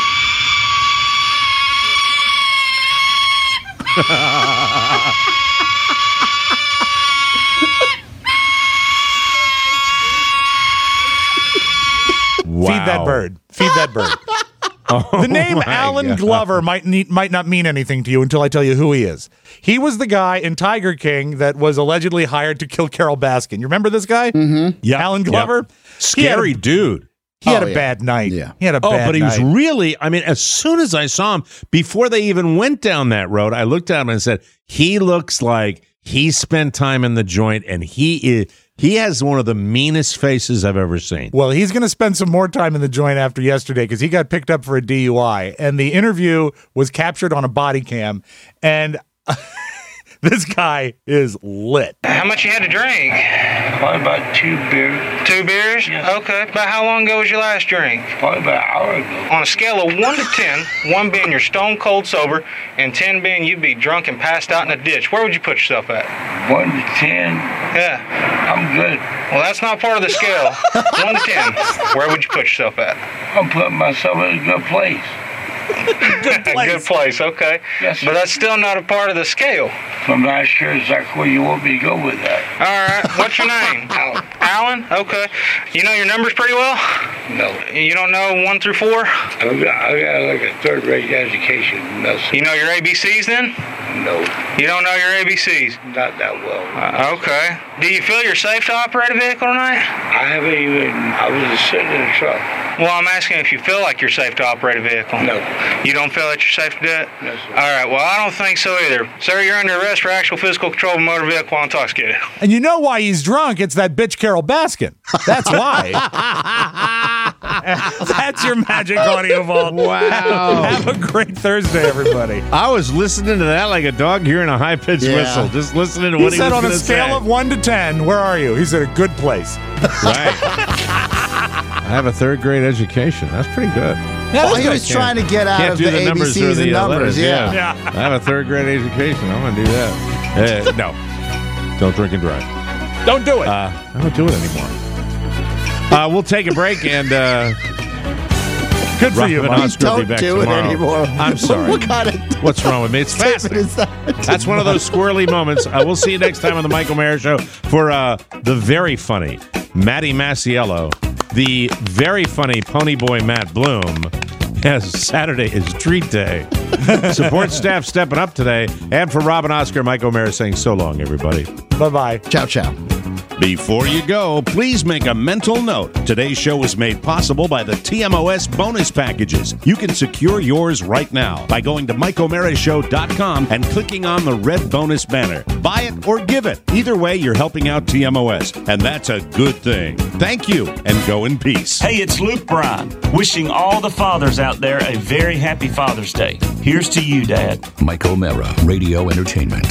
[SPEAKER 3] Wow.
[SPEAKER 4] Feed that bird. Feed that bird. The name Alan Glover might not mean anything to you until I tell you who he is. He was the guy in Tiger King that was allegedly hired to kill Carol Baskin. You remember this guy?
[SPEAKER 2] Mm-hmm.
[SPEAKER 3] Yeah.
[SPEAKER 4] Alan Glover?
[SPEAKER 3] Yep. Scary dude.
[SPEAKER 4] He had a bad night.
[SPEAKER 2] Yeah.
[SPEAKER 4] He had a bad night.
[SPEAKER 3] But he was really, I mean, as soon as I saw him, before they even went down that road, I looked at him and said, he looks like he spent time in the joint, and he has one of the meanest faces I've ever seen.
[SPEAKER 4] Well, he's going to spend some more time in the joint after yesterday because he got picked up for a DUI, and the interview was captured on a body cam, and this guy is lit.
[SPEAKER 15] How much you had to drink?
[SPEAKER 16] Probably about 2 beers.
[SPEAKER 15] 2 beers?
[SPEAKER 16] Yeah.
[SPEAKER 15] Okay. About how long ago was your last drink?
[SPEAKER 16] Probably about an hour ago.
[SPEAKER 15] On a scale of 1 to 10, 1 being you're stone cold sober, and 10 being you'd be drunk and passed out in a ditch, where would you put yourself at?
[SPEAKER 16] 1 to 10?
[SPEAKER 15] Yeah.
[SPEAKER 16] I'm good.
[SPEAKER 15] Well, that's not part of the scale. 1 to 10, where would you put yourself at?
[SPEAKER 16] I'm putting myself in a good place.
[SPEAKER 15] Good place, okay.
[SPEAKER 16] Yes, sir.
[SPEAKER 15] But that's still not a part of the scale.
[SPEAKER 16] I'm not sure exactly where you want me to go with that.
[SPEAKER 15] All right. What's your name? Alan? Okay. You know your numbers pretty well?
[SPEAKER 16] No.
[SPEAKER 15] You don't know 1 through 4?
[SPEAKER 16] I got like a third-rate education. No, sir.
[SPEAKER 15] You know your ABCs then?
[SPEAKER 16] No.
[SPEAKER 15] You don't know your ABCs?
[SPEAKER 16] Not that well.
[SPEAKER 15] Okay. Do you feel you're safe to operate a vehicle tonight?
[SPEAKER 16] I was just sitting in the truck.
[SPEAKER 15] Well, I'm asking if you feel like you're safe to operate a vehicle.
[SPEAKER 16] No.
[SPEAKER 15] You don't feel that you're safe to do it?
[SPEAKER 16] No, sir.
[SPEAKER 15] All right. Well, I don't think so either. Sir, you're under arrest for actual physical control of a motor vehicle while intoxicated.
[SPEAKER 4] And you know why he's drunk? It's that bitch Carol Baskin. That's why. That's your magic audio vault.
[SPEAKER 3] Wow.
[SPEAKER 4] Have a great Thursday, everybody.
[SPEAKER 3] I was listening to that like a dog hearing a high-pitched whistle, just listening to what he was going to say.
[SPEAKER 4] He said on a scale of 1 to 10, where are you? He's at a good place.
[SPEAKER 3] Right. I have a third-grade education. That's pretty good.
[SPEAKER 2] Well, he was trying to get out of the ABCs and numbers. Yeah.
[SPEAKER 3] I have a third-grade education. I'm going to do that. No. Don't drink and drive.
[SPEAKER 4] Don't do it.
[SPEAKER 3] I don't do it anymore. We'll take a break and...
[SPEAKER 4] Good for you,
[SPEAKER 3] Robin Oscar will be back
[SPEAKER 2] do
[SPEAKER 3] tomorrow.
[SPEAKER 2] it anymore.
[SPEAKER 3] I'm sorry.
[SPEAKER 2] What kind of
[SPEAKER 3] What's wrong with me? It's fasting. That's one of those squirrely moments. We'll see you next time on the Mike O'Meara Show for the very funny Matty Masiello, the very funny Ponyboy Matt Bloom. Yes, Saturday is treat day. Support staff stepping up today. And for Robin Oscar, Mike O'Meara saying so long, everybody.
[SPEAKER 4] Bye-bye.
[SPEAKER 2] Ciao, ciao.
[SPEAKER 1] Before you go, please make a mental note. Today's show was made possible by the TMOS bonus packages. You can secure yours right now by going to MikeO'MearaShow.com and clicking on the red bonus banner. Buy it or give it. Either way, you're helping out TMOS, and that's a good thing. Thank you, and go in peace.
[SPEAKER 17] Hey, it's Luke Bryan, wishing all the fathers out there a very happy Father's Day. Here's to you, Dad.
[SPEAKER 1] Mike O'Meara, Radio Entertainment.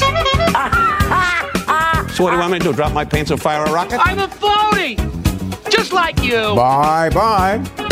[SPEAKER 18] So what do you want me to do, drop my pants and fire a rocket?
[SPEAKER 19] I'm a phony! Just like you!
[SPEAKER 18] Bye-bye.